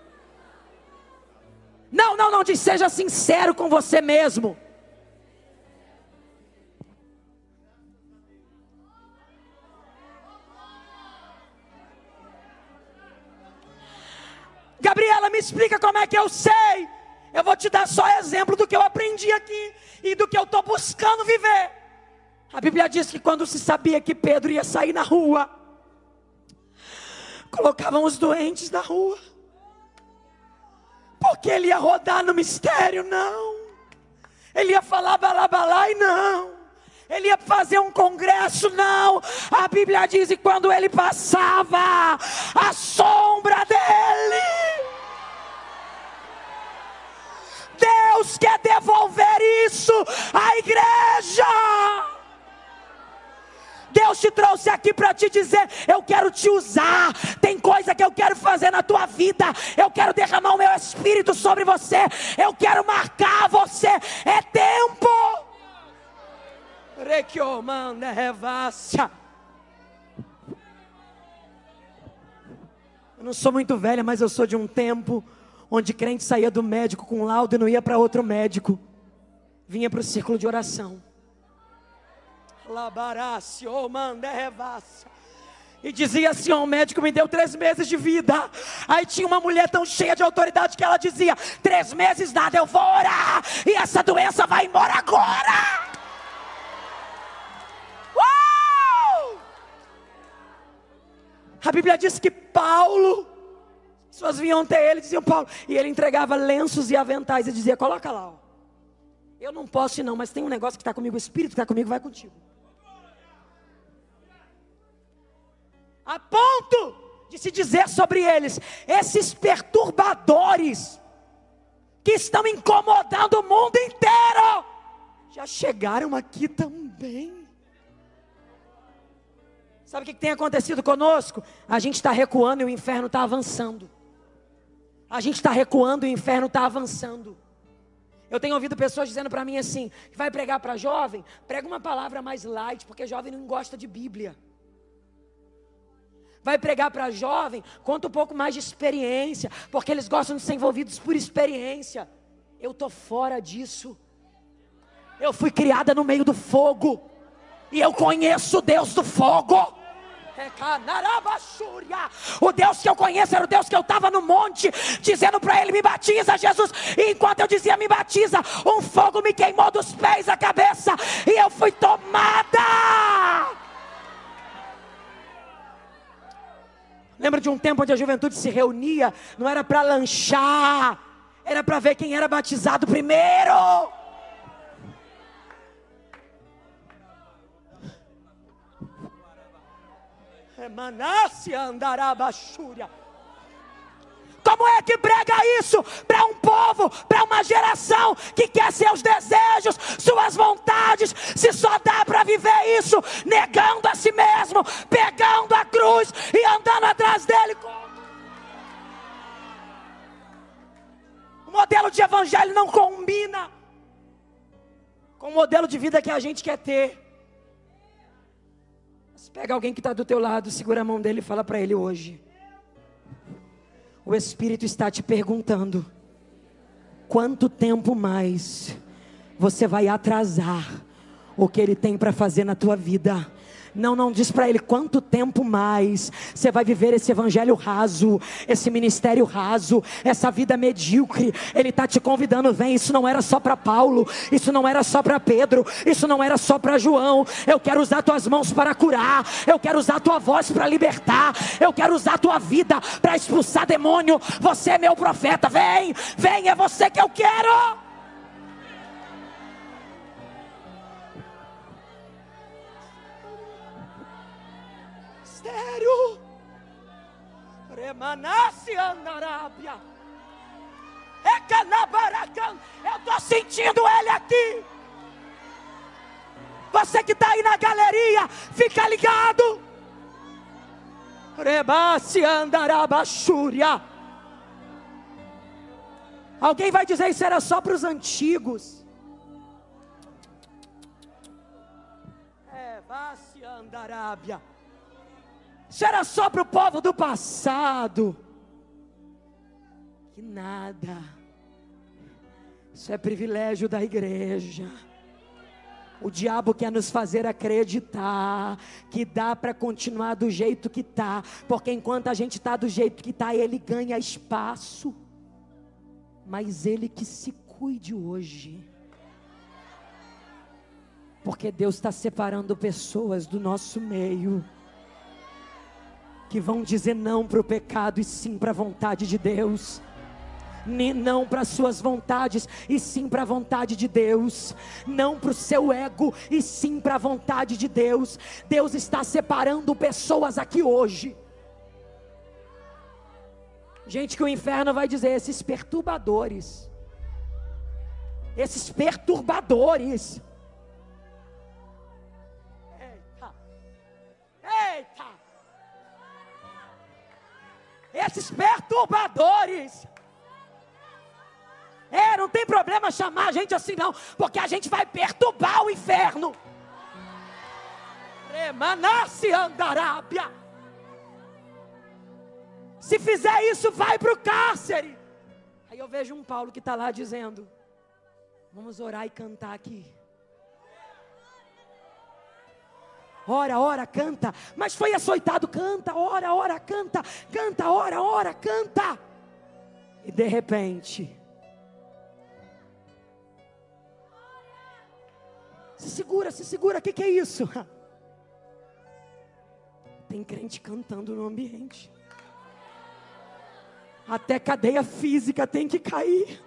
Não, diz, seja sincero com você mesmo. Gabriela, me explica como é que eu sei. Eu vou te dar só exemplo do que eu aprendi aqui e do que eu estou buscando viver. A Bíblia diz que quando se sabia que Pedro ia sair na rua, colocavam os doentes na rua, porque ele ia rodar no mistério, não. Ele ia falar balabalai, não. Ele ia fazer um congresso, não. A Bíblia diz que quando ele passava, a sombra dele, Deus quer devolver isso à igreja. Deus te trouxe aqui para te dizer, eu quero te usar, tem coisa que eu quero fazer na tua vida, eu quero derramar o meu Espírito sobre você, eu quero marcar você, é tempo. Eu não sou muito velha, mas eu sou de um tempo onde crente saía do médico com laudo e não ia para outro médico, vinha para o círculo de oração. E dizia assim, o médico me deu 3 meses de vida. Aí tinha uma mulher tão cheia de autoridade que ela dizia, 3 meses nada, eu vou orar, e essa doença vai embora agora. A Bíblia diz que Paulo, as pessoas vinham até ele e diziam, Paulo, e ele entregava lenços e aventais e dizia, coloca lá, ó. Eu não posso ir não, mas tem um negócio que está comigo, o Espírito que está comigo vai contigo. A ponto de se dizer sobre eles, esses perturbadores que estão incomodando o mundo inteiro, já chegaram aqui também. Sabe o que tem acontecido conosco? A gente está recuando e o inferno está avançando. A gente está recuando e o inferno está avançando. Eu tenho ouvido pessoas dizendo para mim assim, vai pregar para jovem? Prega uma palavra mais light, porque jovem não gosta de Bíblia. Vai pregar para jovem, conta um pouco mais de experiência, porque eles gostam de ser envolvidos por experiência. Eu estou fora disso. Eu fui criada no meio do fogo, e eu conheço o Deus do fogo. O Deus que eu conheço era o Deus que eu estava no monte, dizendo para ele: me batiza, Jesus. E enquanto eu dizia me batiza, um fogo me queimou dos pés à cabeça, e eu fui tomada. Lembra de um tempo onde a juventude se reunia, não era para lanchar, era para ver quem era batizado primeiro. Como é que prega isso para um povo, para uma geração que quer seus desejos, suas vontades, se só dá para viver isso negando a si mesmo, pegando a cruz e andando atrás dele? O modelo de evangelho não combina com o modelo de vida que a gente quer ter. Pega alguém que está do teu lado, segura a mão dele e fala para ele: hoje o Espírito está te perguntando, quanto tempo mais você vai atrasar o que Ele tem para fazer na tua vida? Não diz para ele quanto tempo mais você vai viver esse evangelho raso, esse ministério raso, essa vida medíocre. Ele está te convidando: vem. Isso não era só para Paulo, isso não era só para Pedro, isso não era só para João. Eu quero usar tuas mãos para curar, eu quero usar tua voz para libertar, eu quero usar tua vida para expulsar demônio. Você é meu profeta, vem, é você que eu quero. Eu estou sentindo ele aqui. Você que está aí na galeria, fica ligado. Alguém vai dizer: isso era só para os antigos. Isso era só para o povo do passado. Que nada. Isso é privilégio da igreja. O diabo quer nos fazer acreditar que dá para continuar do jeito que está, porque enquanto a gente está do jeito que está, ele ganha espaço. Mas ele que se cuide hoje, porque Deus está separando pessoas do nosso meio, que vão dizer não para o pecado e sim para a vontade de Deus. Não para as suas vontades e sim para a vontade de Deus. Não para o seu ego e sim para a vontade de Deus. Deus está separando pessoas aqui hoje. Gente que o inferno vai dizer: esses perturbadores. Esses perturbadores. Eita! Esses perturbadores. Não tem problema chamar a gente assim não, porque a gente vai perturbar o inferno. Remanasse andarábia. Se fizer isso, vai para o cárcere. Aí eu vejo um Paulo que está lá dizendo: vamos orar e cantar aqui. Ora, canta. Mas foi açoitado, canta. Ora, canta. Canta, ora, canta. E de repente, se segura, o que é isso? Tem crente cantando no ambiente. Até cadeia física tem que cair.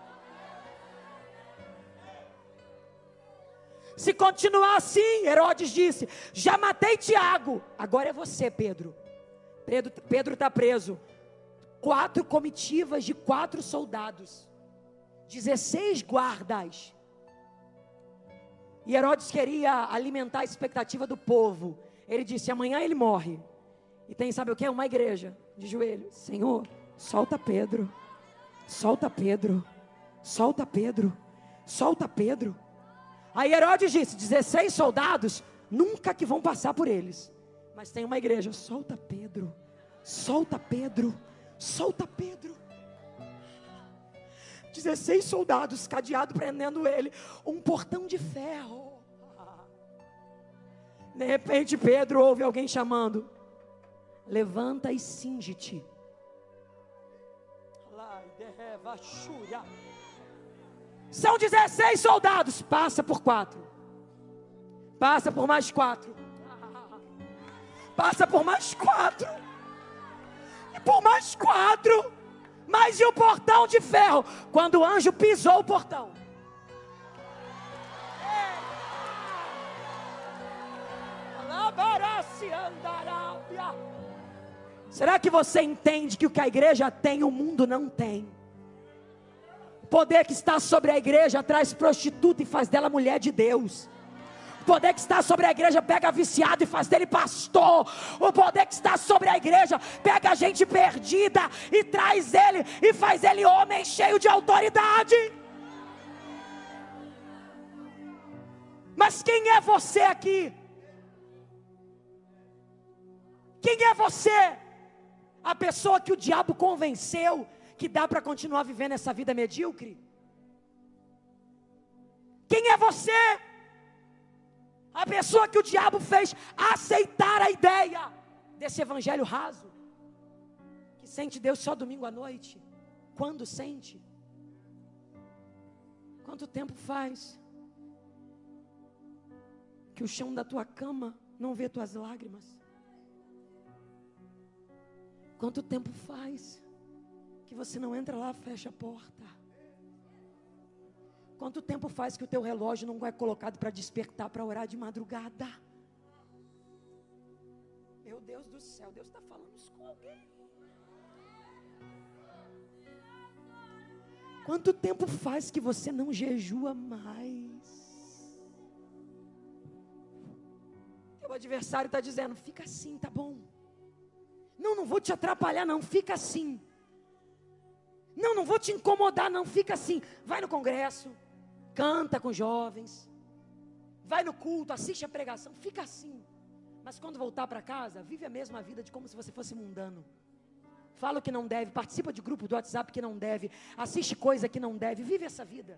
Se continuar assim, Herodes disse: já matei Tiago, agora é você, Pedro. Pedro está preso. 4 comitivas de 4 soldados, 16 guardas. E Herodes queria alimentar a expectativa do povo. Ele disse: amanhã ele morre. E tem, sabe o que? Uma igreja de joelhos: Senhor, solta Pedro, solta Pedro, solta Pedro, solta Pedro. Aí Herodes disse: 16 soldados, nunca que vão passar por eles. Mas tem uma igreja: solta Pedro, solta Pedro, solta Pedro. 16 soldados, cadeado prendendo ele, um portão de ferro. De repente Pedro ouve alguém chamando: levanta e cinge-te. São 16 soldados, passa por 4. Passa por mais 4. Passa por mais 4. E por mais 4. Mas e o portão de ferro? Quando o anjo pisou o portão. Será que você entende que o que a igreja tem, o mundo não tem? O poder que está sobre a igreja traz prostituta e faz dela mulher de Deus. O poder que está sobre a igreja pega viciado e faz dele pastor. O poder que está sobre a igreja pega gente perdida e traz ele e faz ele homem cheio de autoridade. Mas quem é você aqui? Quem é você? A pessoa que o diabo convenceu que dá para continuar vivendo essa vida medíocre? Quem é você? A pessoa que o diabo fez aceitar a ideia desse evangelho raso, que sente Deus só domingo à noite. Quando sente? Quanto tempo faz que o chão da tua cama não vê tuas lágrimas? Quanto tempo faz que você não entra lá, fecha a porta? Quanto tempo faz que o teu relógio não é colocado para despertar, para orar de madrugada? Meu Deus do céu, Deus está falando isso com alguém. Quanto tempo faz que você não jejua mais? Teu adversário está dizendo, fica assim, tá bom. Não vou te atrapalhar não, fica assim. Não vou te incomodar não, fica assim. Vai no congresso, canta com jovens, vai no culto, assiste a pregação, fica assim. Mas quando voltar para casa, vive a mesma vida de como se você fosse mundano. Fala o que não deve, participa de grupo do WhatsApp que não deve, assiste coisa que não deve, vive essa vida.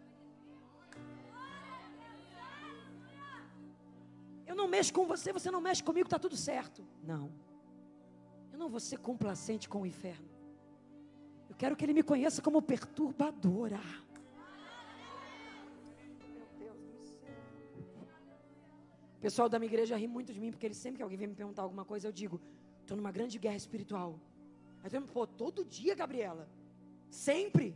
Eu não mexo com você, você não mexe comigo, está tudo certo. Não. Eu não vou ser complacente com o inferno. Eu quero que ele me conheça como perturbadora. Meu Deus do céu. O pessoal da minha igreja ri muito de mim, porque sempre que alguém vem me perguntar alguma coisa, eu digo, estou numa grande guerra espiritual. Aí eu pô, todo dia, Gabriela? Sempre?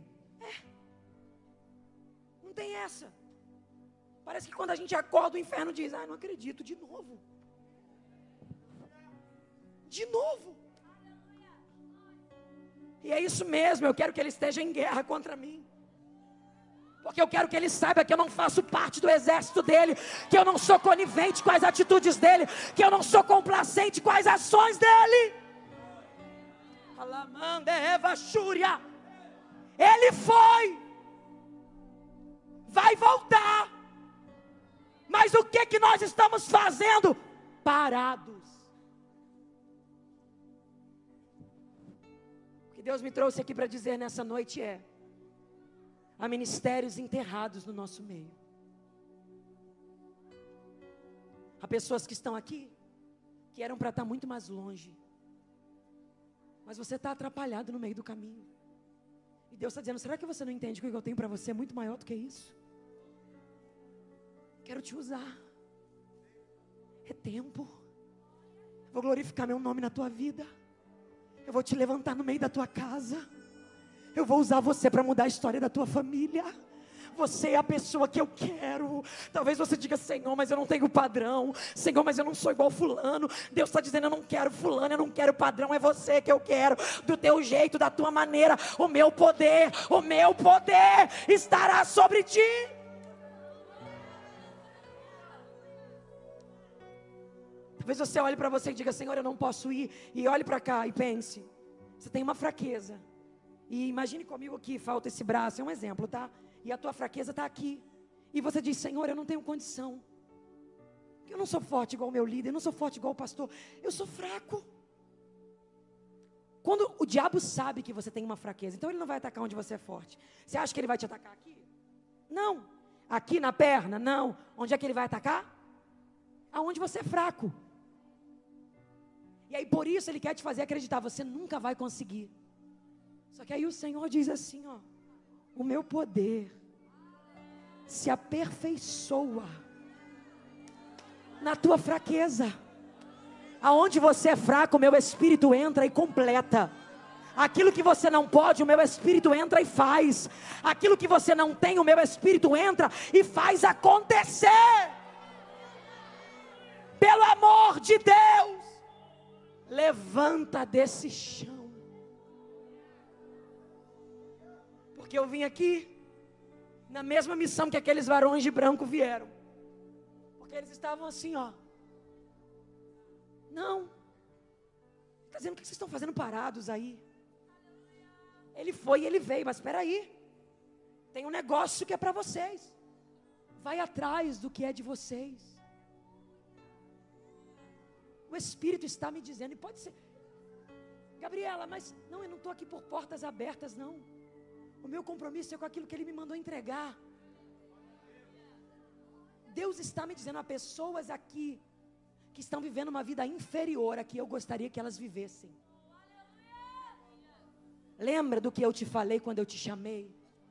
Não tem essa. Parece que quando a gente acorda, o inferno diz, não acredito, de novo. De novo. E é isso mesmo, eu quero que ele esteja em guerra contra mim. Porque eu quero que ele saiba que eu não faço parte do exército dele, que eu não sou conivente com as atitudes dele, que eu não sou complacente com as ações dele. Ele foi, vai voltar. Mas o que nós estamos fazendo? Parados. Deus me trouxe aqui para dizer nessa noite há ministérios enterrados no nosso meio. Há pessoas que estão aqui, que eram para estar muito mais longe, mas você está atrapalhado no meio do caminho. E Deus está dizendo, será que você não entende que o que eu tenho para você é muito maior do que isso? Quero te usar. É tempo. Vou glorificar meu nome na tua vida. Eu vou te levantar no meio da tua casa. Eu vou usar você para mudar a história da tua família. Você é a pessoa que eu quero. Talvez você diga, Senhor, mas eu não tenho padrão. Senhor, mas eu não sou igual fulano. Deus está dizendo, eu não quero fulano, eu não quero padrão. É você que eu quero, do teu jeito, da tua maneira. O meu poder estará sobre ti. Talvez você olhe para você e diga, Senhor, eu não posso ir. E olhe para cá e pense, você tem uma fraqueza. E imagine comigo aqui, falta esse braço, é um exemplo, tá? E a tua fraqueza está aqui. E você diz, Senhor, eu não tenho condição. Eu não sou forte igual o meu líder, eu não sou forte igual o pastor. Eu sou fraco. Quando o diabo sabe que você tem uma fraqueza, então ele não vai atacar onde você é forte. Você acha que ele vai te atacar aqui? Não. Aqui na perna? Não. Onde é que ele vai atacar? Aonde você é fraco. E aí por isso Ele quer te fazer acreditar, você nunca vai conseguir. Só que aí o Senhor diz assim, ó: o meu poder se aperfeiçoa na tua fraqueza. Aonde você é fraco, o meu Espírito entra e completa. Aquilo que você não pode, o meu Espírito entra e faz. Aquilo que você não tem, o meu Espírito entra e faz acontecer. Pelo amor de Deus, levanta desse chão. Porque eu vim aqui na mesma missão que aqueles varões de branco vieram. Porque eles estavam assim, ó: não, está dizendo, o que vocês estão fazendo parados aí? Ele foi e ele veio, mas espera aí, tem um negócio que é para vocês. Vai atrás do que é de vocês. O Espírito está me dizendo, e pode ser, Gabriela, mas não, eu não estou aqui por portas abertas, não. O meu compromisso é com aquilo que Ele me mandou entregar. Deus está me dizendo, há pessoas aqui que estão vivendo uma vida inferior a que eu gostaria que elas vivessem. Lembra do que eu te falei quando eu te chamei?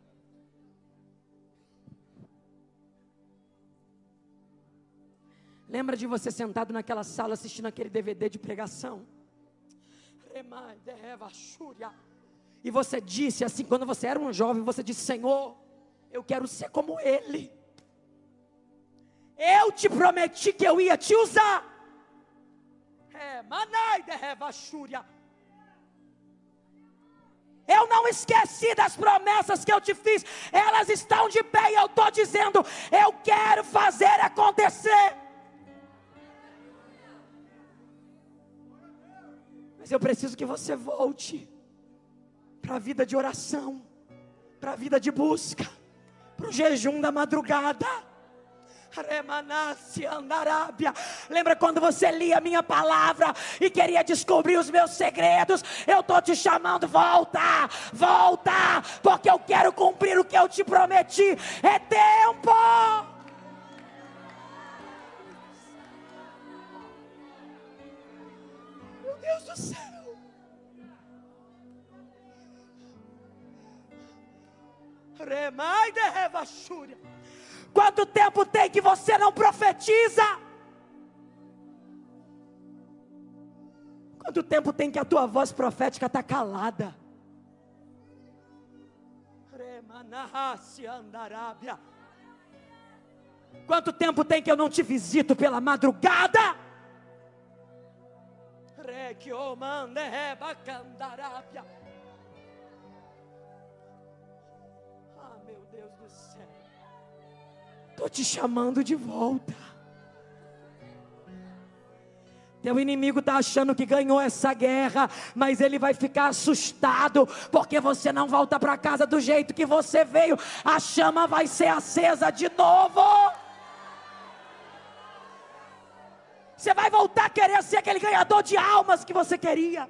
Lembra de você sentado naquela sala assistindo aquele DVD de pregação? E você disse assim, quando você era um jovem, você disse: Senhor, eu quero ser como Ele. Eu te prometi que eu ia te usar. Eu não esqueci das promessas que eu te fiz. Elas estão de pé e eu estou dizendo: eu quero fazer acontecer. Mas eu preciso que você volte para a vida de oração, para a vida de busca, para o jejum da madrugada. Lembra quando você lia a minha palavra e queria descobrir os meus segredos? Eu estou te chamando, volta, volta, porque eu quero cumprir o que eu te prometi. É tempo. Meu Deus do céu. Quanto tempo tem que você não profetiza? Quanto tempo tem que a tua voz profética está calada? Quanto tempo tem que eu não te visito pela madrugada? Meu Deus do céu, estou te chamando de volta. Teu inimigo está achando que ganhou essa guerra, mas ele vai ficar assustado, porque você não volta para casa do jeito que você veio. A chama vai ser acesa de novo. Você vai voltar a querer ser aquele ganhador de almas que você queria.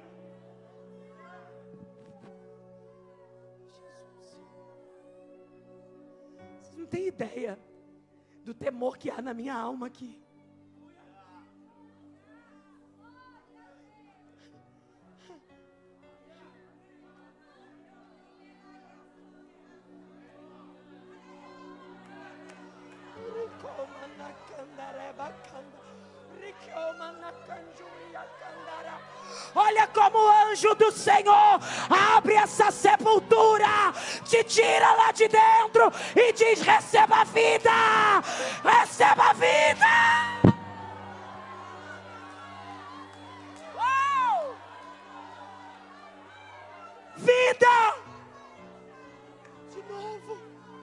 Vocês não têm ideia do temor que há na minha alma aqui. Olha como o anjo do Senhor abre essa sepultura, te tira lá de dentro e diz: receba a vida, receba a vida. Vida de novo.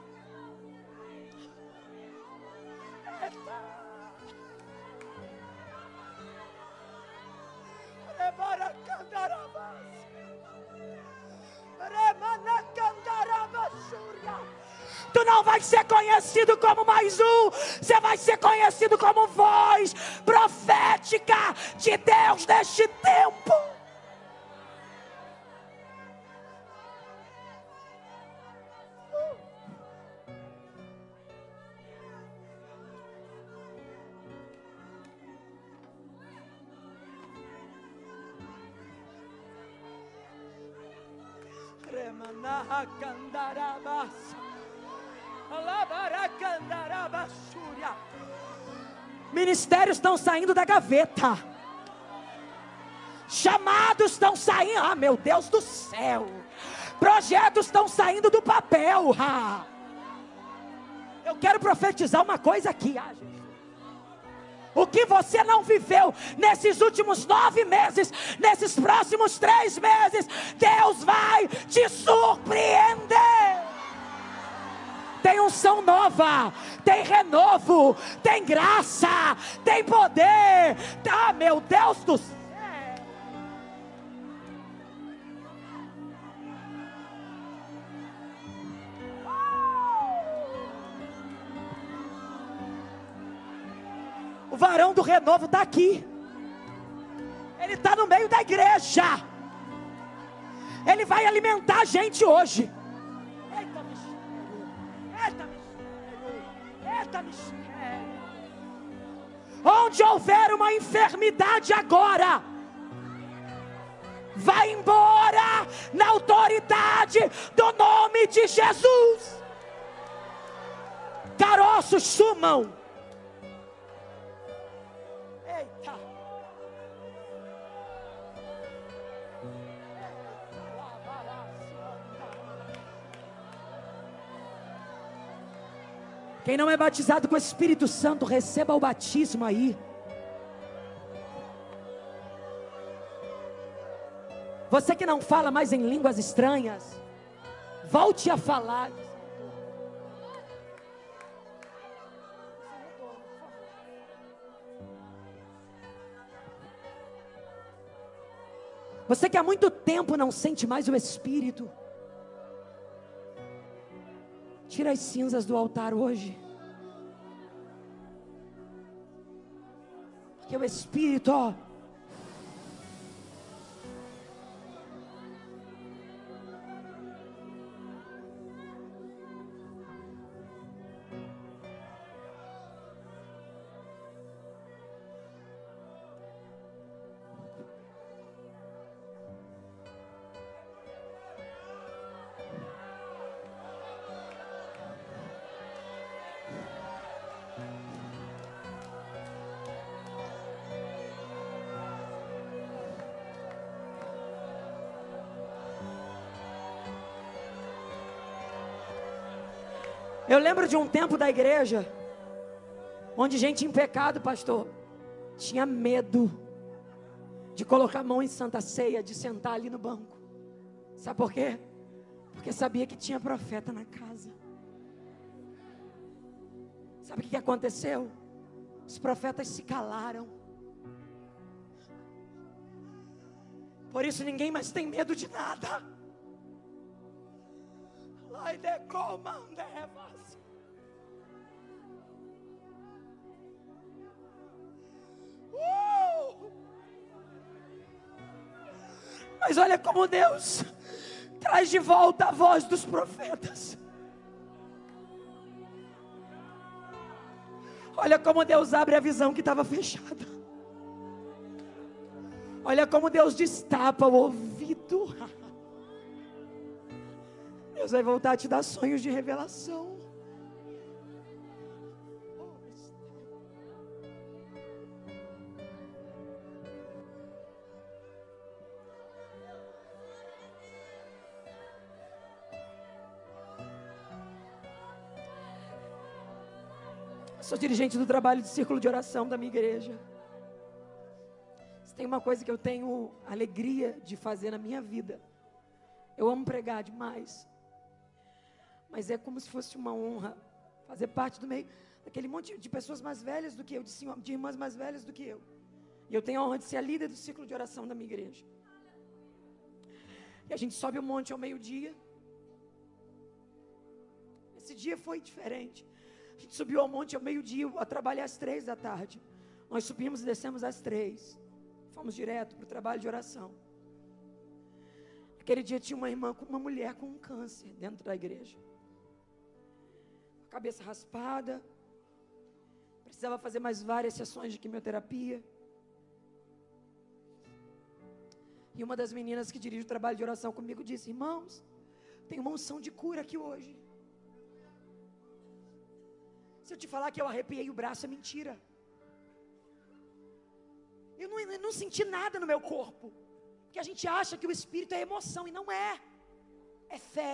Tu não vai ser conhecido como mais um, você vai ser conhecido como voz profética de Deus neste tempo. Ministérios estão saindo da gaveta. Chamados estão saindo. Ah, meu Deus do céu. Projetos estão saindo do papel. Eu quero profetizar uma coisa aqui. O que você não viveu nesses últimos 9 meses, nesses próximos 3 meses, Deus vai te surpreender. Tem unção nova, tem renovo, tem graça, tem poder. Ah, meu Deus do céu. O varão do renovo está aqui. Ele está no meio da igreja. Ele vai alimentar a gente hoje. Eita mistério, eita mistério, eita mistério. Onde houver uma enfermidade agora, vai embora na autoridade do nome de Jesus. Caroços sumam. Eita. Quem não é batizado com o Espírito Santo, receba o batismo aí. Você que não fala mais em línguas estranhas, volte a falar. Você que há muito tempo não sente mais o Espírito, tira as cinzas do altar hoje. Porque o Espírito, ó, eu lembro de um tempo da igreja, onde gente em pecado, pastor, tinha medo de colocar a mão em Santa Ceia, de sentar ali no banco. Sabe por quê? Porque sabia que tinha profeta na casa. Sabe o que aconteceu? Os profetas se calaram. Por isso ninguém mais tem medo de nada. Mas olha como Deus traz de volta a voz dos profetas. Olha como Deus abre a visão que estava fechada. Olha como Deus destapa o ouvido. Deus vai voltar a te dar sonhos de revelação. Sou dirigente do trabalho de círculo de oração da minha igreja. Se tem uma coisa que eu tenho alegria de fazer na minha vida, eu amo pregar demais. Mas é como se fosse uma honra fazer parte do meio daquele monte de pessoas mais velhas do que eu, de irmãs mais velhas do que eu. E eu tenho a honra de ser a líder do círculo de oração da minha igreja. E a gente sobe o monte ao meio-dia. Esse dia foi diferente. A gente subiu ao monte ao meio-dia, a trabalhar às 3 da tarde. Nós subimos e descemos às 3. Fomos direto para o trabalho de oração. Aquele dia tinha uma mulher com um câncer dentro da igreja. Cabeça raspada. Precisava fazer mais várias sessões de quimioterapia. E uma das meninas que dirige o trabalho de oração comigo disse: irmãos, Tem uma unção de cura aqui hoje. Se eu te falar que eu arrepiei o braço, é mentira. Eu não senti nada no meu corpo. Porque a gente acha que o Espírito é emoção, e não é. É fé.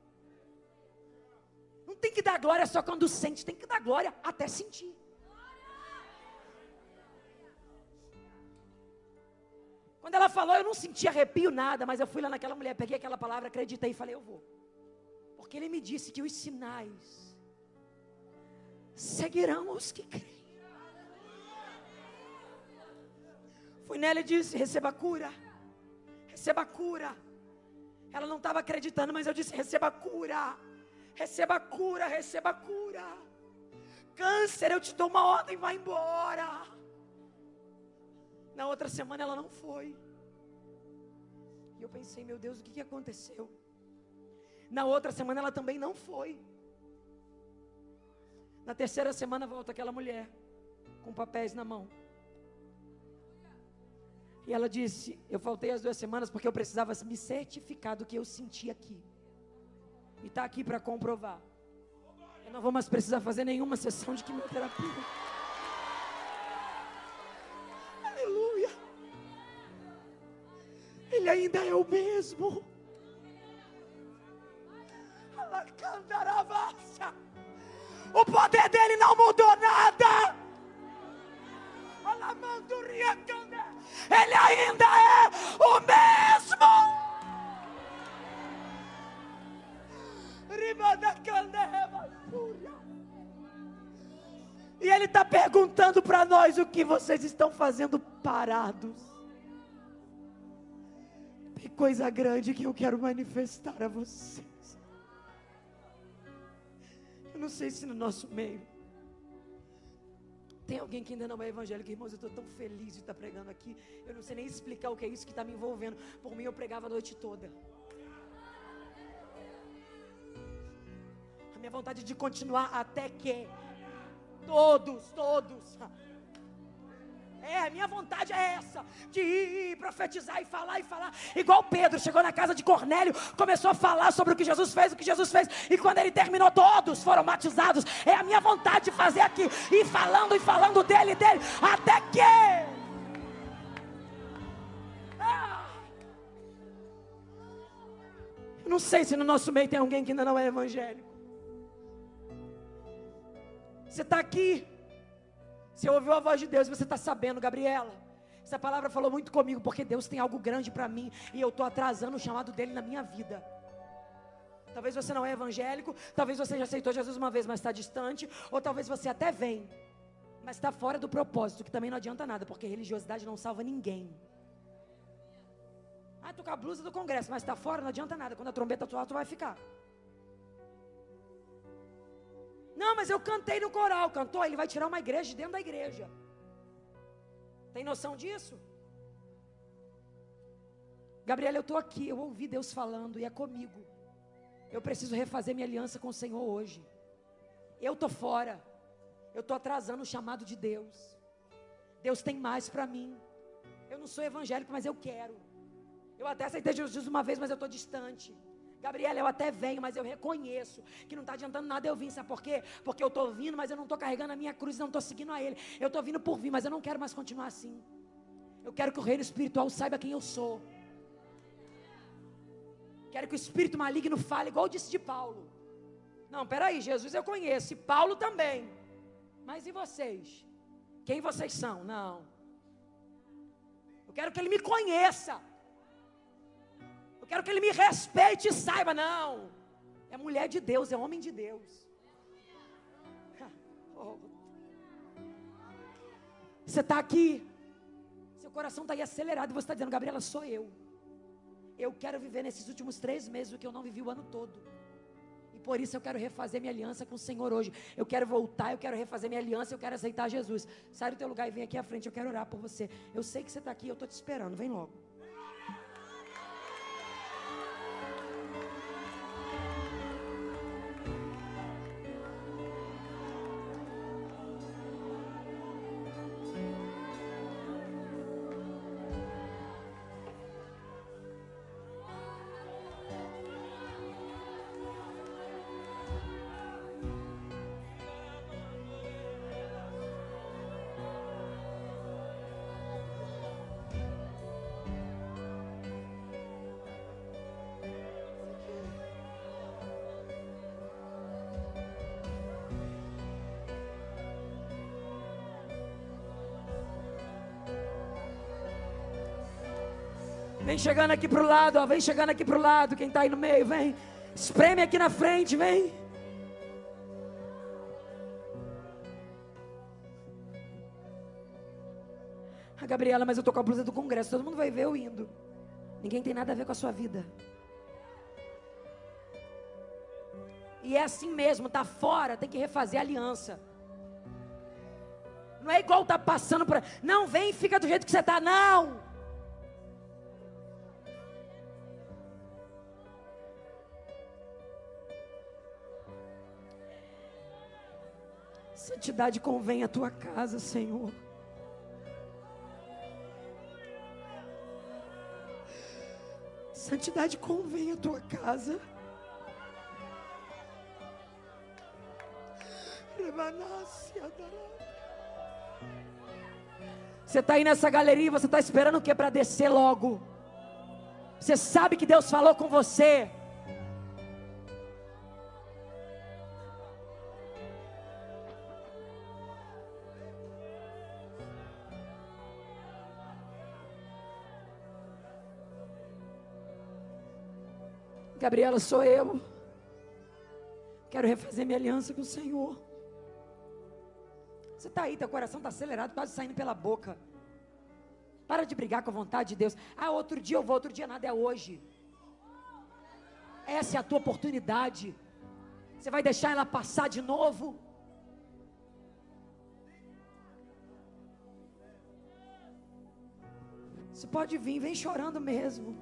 Não tem que dar glória só quando sente, tem que dar glória até sentir. Quando ela falou, eu não senti arrepio nada, mas eu fui lá naquela mulher, peguei aquela palavra, acreditei e falei, eu vou. Porque ele me disse que os sinais seguirão os que creem. Fui nela e disse, receba a cura. Receba a cura. Ela não estava acreditando, mas eu disse, receba a cura. Receba a cura, receba a cura. Câncer, eu te dou uma ordem, vai embora. Na outra semana ela não foi. E eu pensei, meu Deus, o que aconteceu? Na outra semana ela também não foi. Na terceira semana volta aquela mulher, com papéis na mão. E ela disse, eu faltei as 2 semanas porque eu precisava me certificar do que eu senti aqui. E está aqui para comprovar. Eu não vou mais precisar fazer nenhuma sessão de quimioterapia. Aleluia. Ele ainda é o mesmo. O poder dele não mudou nada. Ele ainda é o mesmo. E ele está perguntando para nós o que vocês estão fazendo parados. Tem coisa grande que eu quero manifestar a vocês. Eu não sei se no nosso meio tem alguém que ainda não é evangélico. Irmãos, eu estou tão feliz de estar pregando aqui. Eu não sei nem explicar o que é isso que está me envolvendo. Por mim eu pregava a noite toda. A minha vontade de continuar até que todos a minha vontade é essa, de ir profetizar e falar, igual Pedro, chegou na casa de Cornélio, começou a falar sobre o que Jesus fez, e quando ele terminou, todos foram batizados. É a minha vontade de fazer aqui, ir falando dele, até que eu não sei se no nosso meio tem alguém que ainda não é evangélico. Você está aqui, você ouviu a voz de Deus, você está sabendo, Gabriela, essa palavra falou muito comigo, porque Deus tem algo grande para mim, e eu estou atrasando o chamado dele na minha vida. Talvez você não é evangélico, talvez você já aceitou Jesus uma vez, mas está distante, ou talvez você até vem, mas está fora do propósito, que também não adianta nada, porque religiosidade não salva ninguém. Ah, tô com a blusa do congresso, mas está fora, não adianta nada, quando a trombeta soar, tu vai ficar. Não, mas eu cantei no coral. Cantou, ele vai tirar uma igreja de dentro da igreja. Tem noção disso? Gabriela, eu estou aqui, eu ouvi Deus falando e é comigo. Eu preciso refazer minha aliança com o Senhor hoje. Eu estou fora. Eu estou atrasando o chamado de Deus. Deus tem mais para mim. Eu não sou evangélico, mas eu quero. Eu até aceitei Jesus uma vez, mas eu estou distante. Gabriela, eu até venho, mas eu reconheço que não está adiantando nada eu vir, sabe por quê? Porque eu estou vindo, mas eu não estou carregando a minha cruz, não estou seguindo a Ele. Eu estou vindo por vir, mas eu não quero mais continuar assim. Eu quero que o reino espiritual saiba quem eu sou. Quero que o espírito maligno fale, igual disse de Paulo. Não, peraí, Jesus eu conheço, e Paulo também. Mas e vocês? Quem vocês são? Não. Eu quero que ele me conheça. Eu quero que ele me respeite e saiba. Não, é mulher de Deus, é homem de Deus. Você está aqui, seu coração está aí acelerado, e você está dizendo, Gabriela, sou eu. Eu quero viver nesses últimos 3 meses o que eu não vivi o ano todo. E por isso eu quero refazer minha aliança com o Senhor hoje. Eu quero voltar, eu quero refazer minha aliança, eu quero aceitar Jesus. Sai do teu lugar e vem aqui à frente, eu quero orar por você. Eu sei que você está aqui, eu estou te esperando, vem logo. Vem chegando aqui pro lado, ó. Vem chegando aqui pro lado. Quem está aí no meio, vem. Espreme aqui na frente, vem. Ah, Gabriela, mas eu tô com a blusa do congresso. Todo mundo vai ver eu indo. Ninguém tem nada a ver com a sua vida. E é assim mesmo, tá fora, tem que refazer a aliança. Não é igual tá passando por... Não, vem e fica do jeito que você tá, não. Santidade convém à tua casa, Senhor. Santidade convém à tua casa. Você está aí nessa galeria e você está esperando o que para descer logo? Você sabe que Deus falou com você. Gabriela, sou eu. Quero refazer minha aliança com o Senhor. Você está aí, teu coração está acelerado, quase saindo pela boca. Para de brigar com a vontade de Deus. Ah, outro dia eu vou, outro dia nada, é hoje. Essa é a tua oportunidade. Você vai deixar ela passar de novo? Você pode vir, vem chorando mesmo.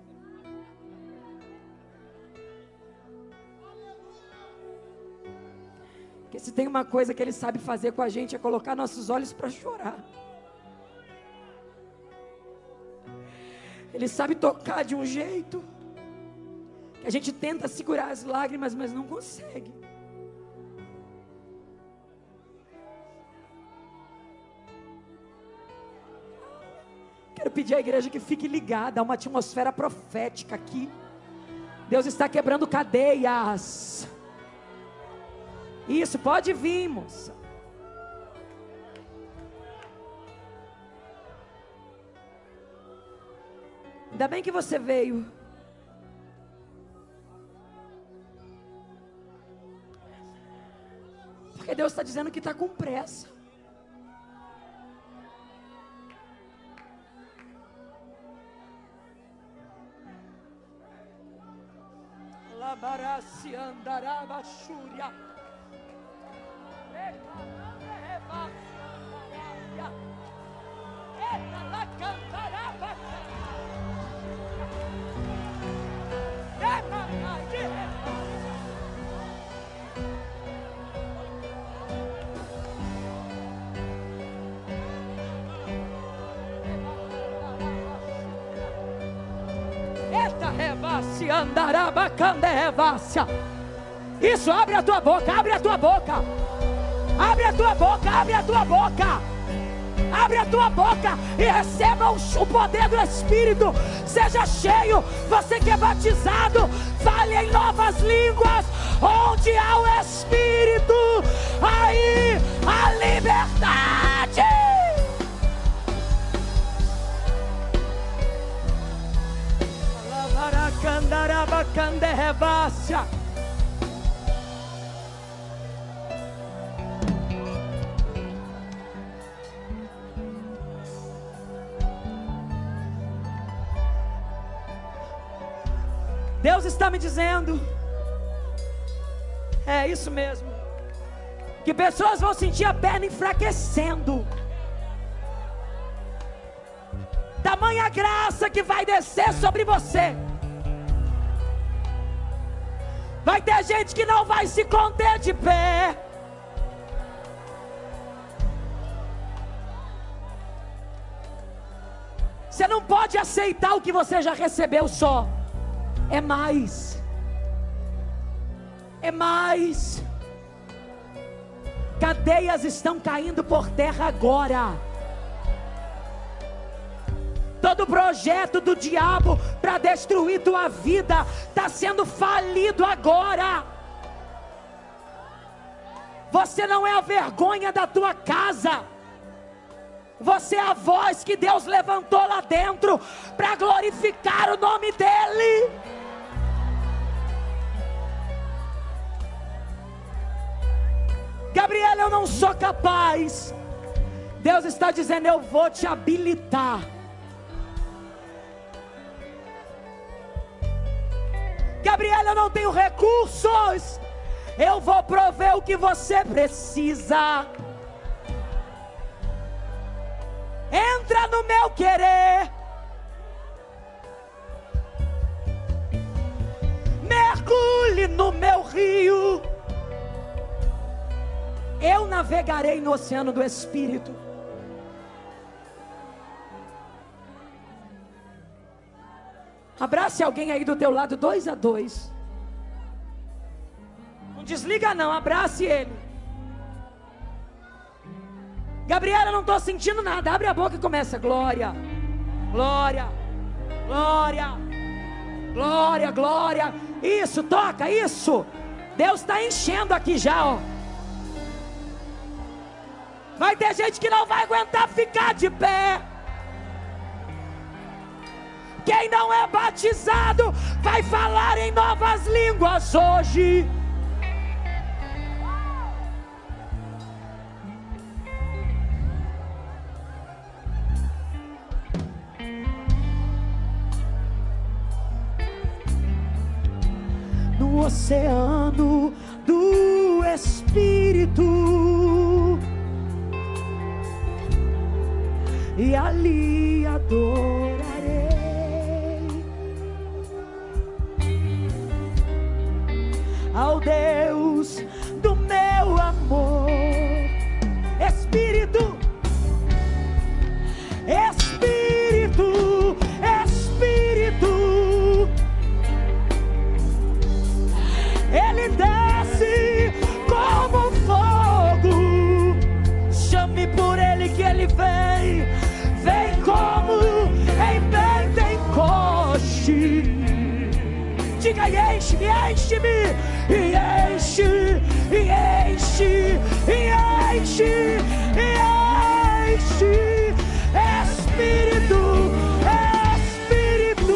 Porque se tem uma coisa que Ele sabe fazer com a gente, é colocar nossos olhos para chorar. Ele sabe tocar de um jeito que a gente tenta segurar as lágrimas, mas não consegue. Quero pedir à igreja que fique ligada a uma atmosfera profética aqui. Deus está quebrando cadeias. Isso, pode vir, moça. Ainda bem que você veio. Porque Deus está dizendo que está com pressa. Labarasi andará bachúria. Andará bacana revácia. Isso, abre a tua boca, abre a tua boca. Abre a tua boca, abre a tua boca. Abre a tua boca e receba o poder do Espírito. Seja cheio, você que é batizado, fale em novas línguas. Onde há o Espírito, aí a liberdade. Deus está me dizendo, é isso mesmo, que pessoas vão sentir a perna enfraquecendo. Tamanha graça que vai descer sobre você. Vai ter gente que não vai se conter de pé. Você não pode aceitar o que você já recebeu só. É mais. É mais. Cadeias estão caindo por terra agora. Todo projeto do diabo para destruir tua vida está sendo falido agora. Você não é a vergonha da tua casa. Você é a voz que Deus levantou lá dentro para glorificar o nome dEle. Gabriela, eu não sou capaz. Deus está dizendo: eu vou te habilitar. Gabriela, eu não tenho recursos. Eu vou prover o que você precisa. Entra no meu querer. Mergulhe no meu rio. Eu navegarei no oceano do Espírito. Abrace alguém aí do teu lado, 2 a 2. Não desliga não, abrace ele. Gabriela, eu não estou sentindo nada. Abre a boca e começa: glória, glória, glória, glória, glória. Isso, toca, isso. Deus está enchendo aqui já, ó. Vai ter gente que não vai aguentar ficar de pé. Quem não é batizado vai falar em novas línguas hoje. No oceano do Espírito, e ali adorarei ao Deus do meu amor. Espírito, Espírito, Espírito, Ele desce como fogo. Chame por Ele que Ele vem. Vem como em Pentecoste. Diga: e enche-me, enche-me, e enche, e enche, e enche, e enche. Espírito, Espírito.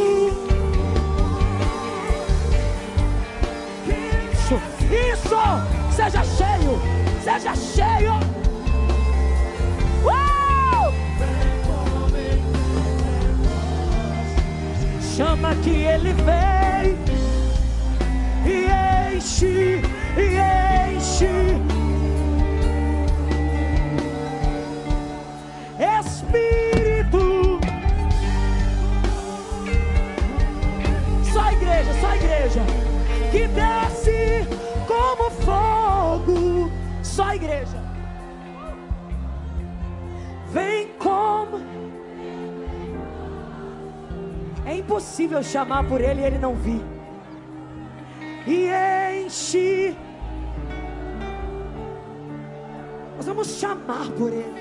Isso, isso. Seja cheio, seja cheio. Chama que Ele vem e enche, e enche. Espírito. Só a igreja que desce como fogo. Só a igreja. Vem como. É impossível chamar por Ele e Ele não vir. E enche. Nós vamos chamar por Ele.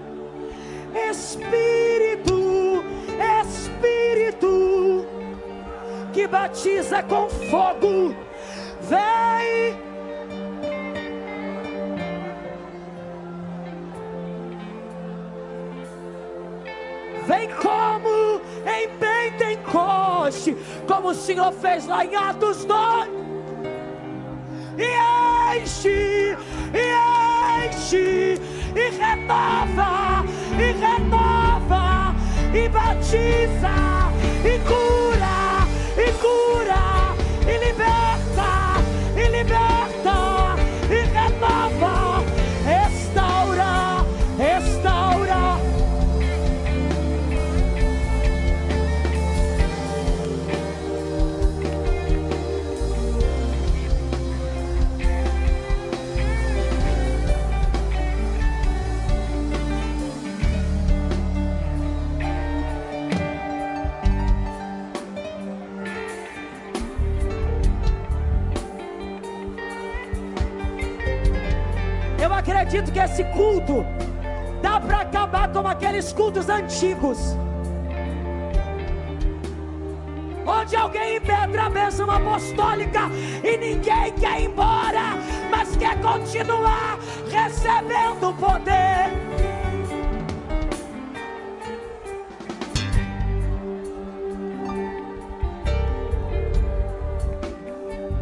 Espírito, Espírito, que batiza com fogo, vem. Vem como em Pentecoste, como o Senhor fez lá em Atos 2. E enche, e enche, e renova, e batiza, e cura, e cura, e liberta, e liberta, e renova, restaura, restaura. Eu acredito que esse culto dá para acabar como aqueles cultos antigos, onde alguém impedra a bênção apostólica e ninguém quer ir embora, mas quer continuar recebendo poder.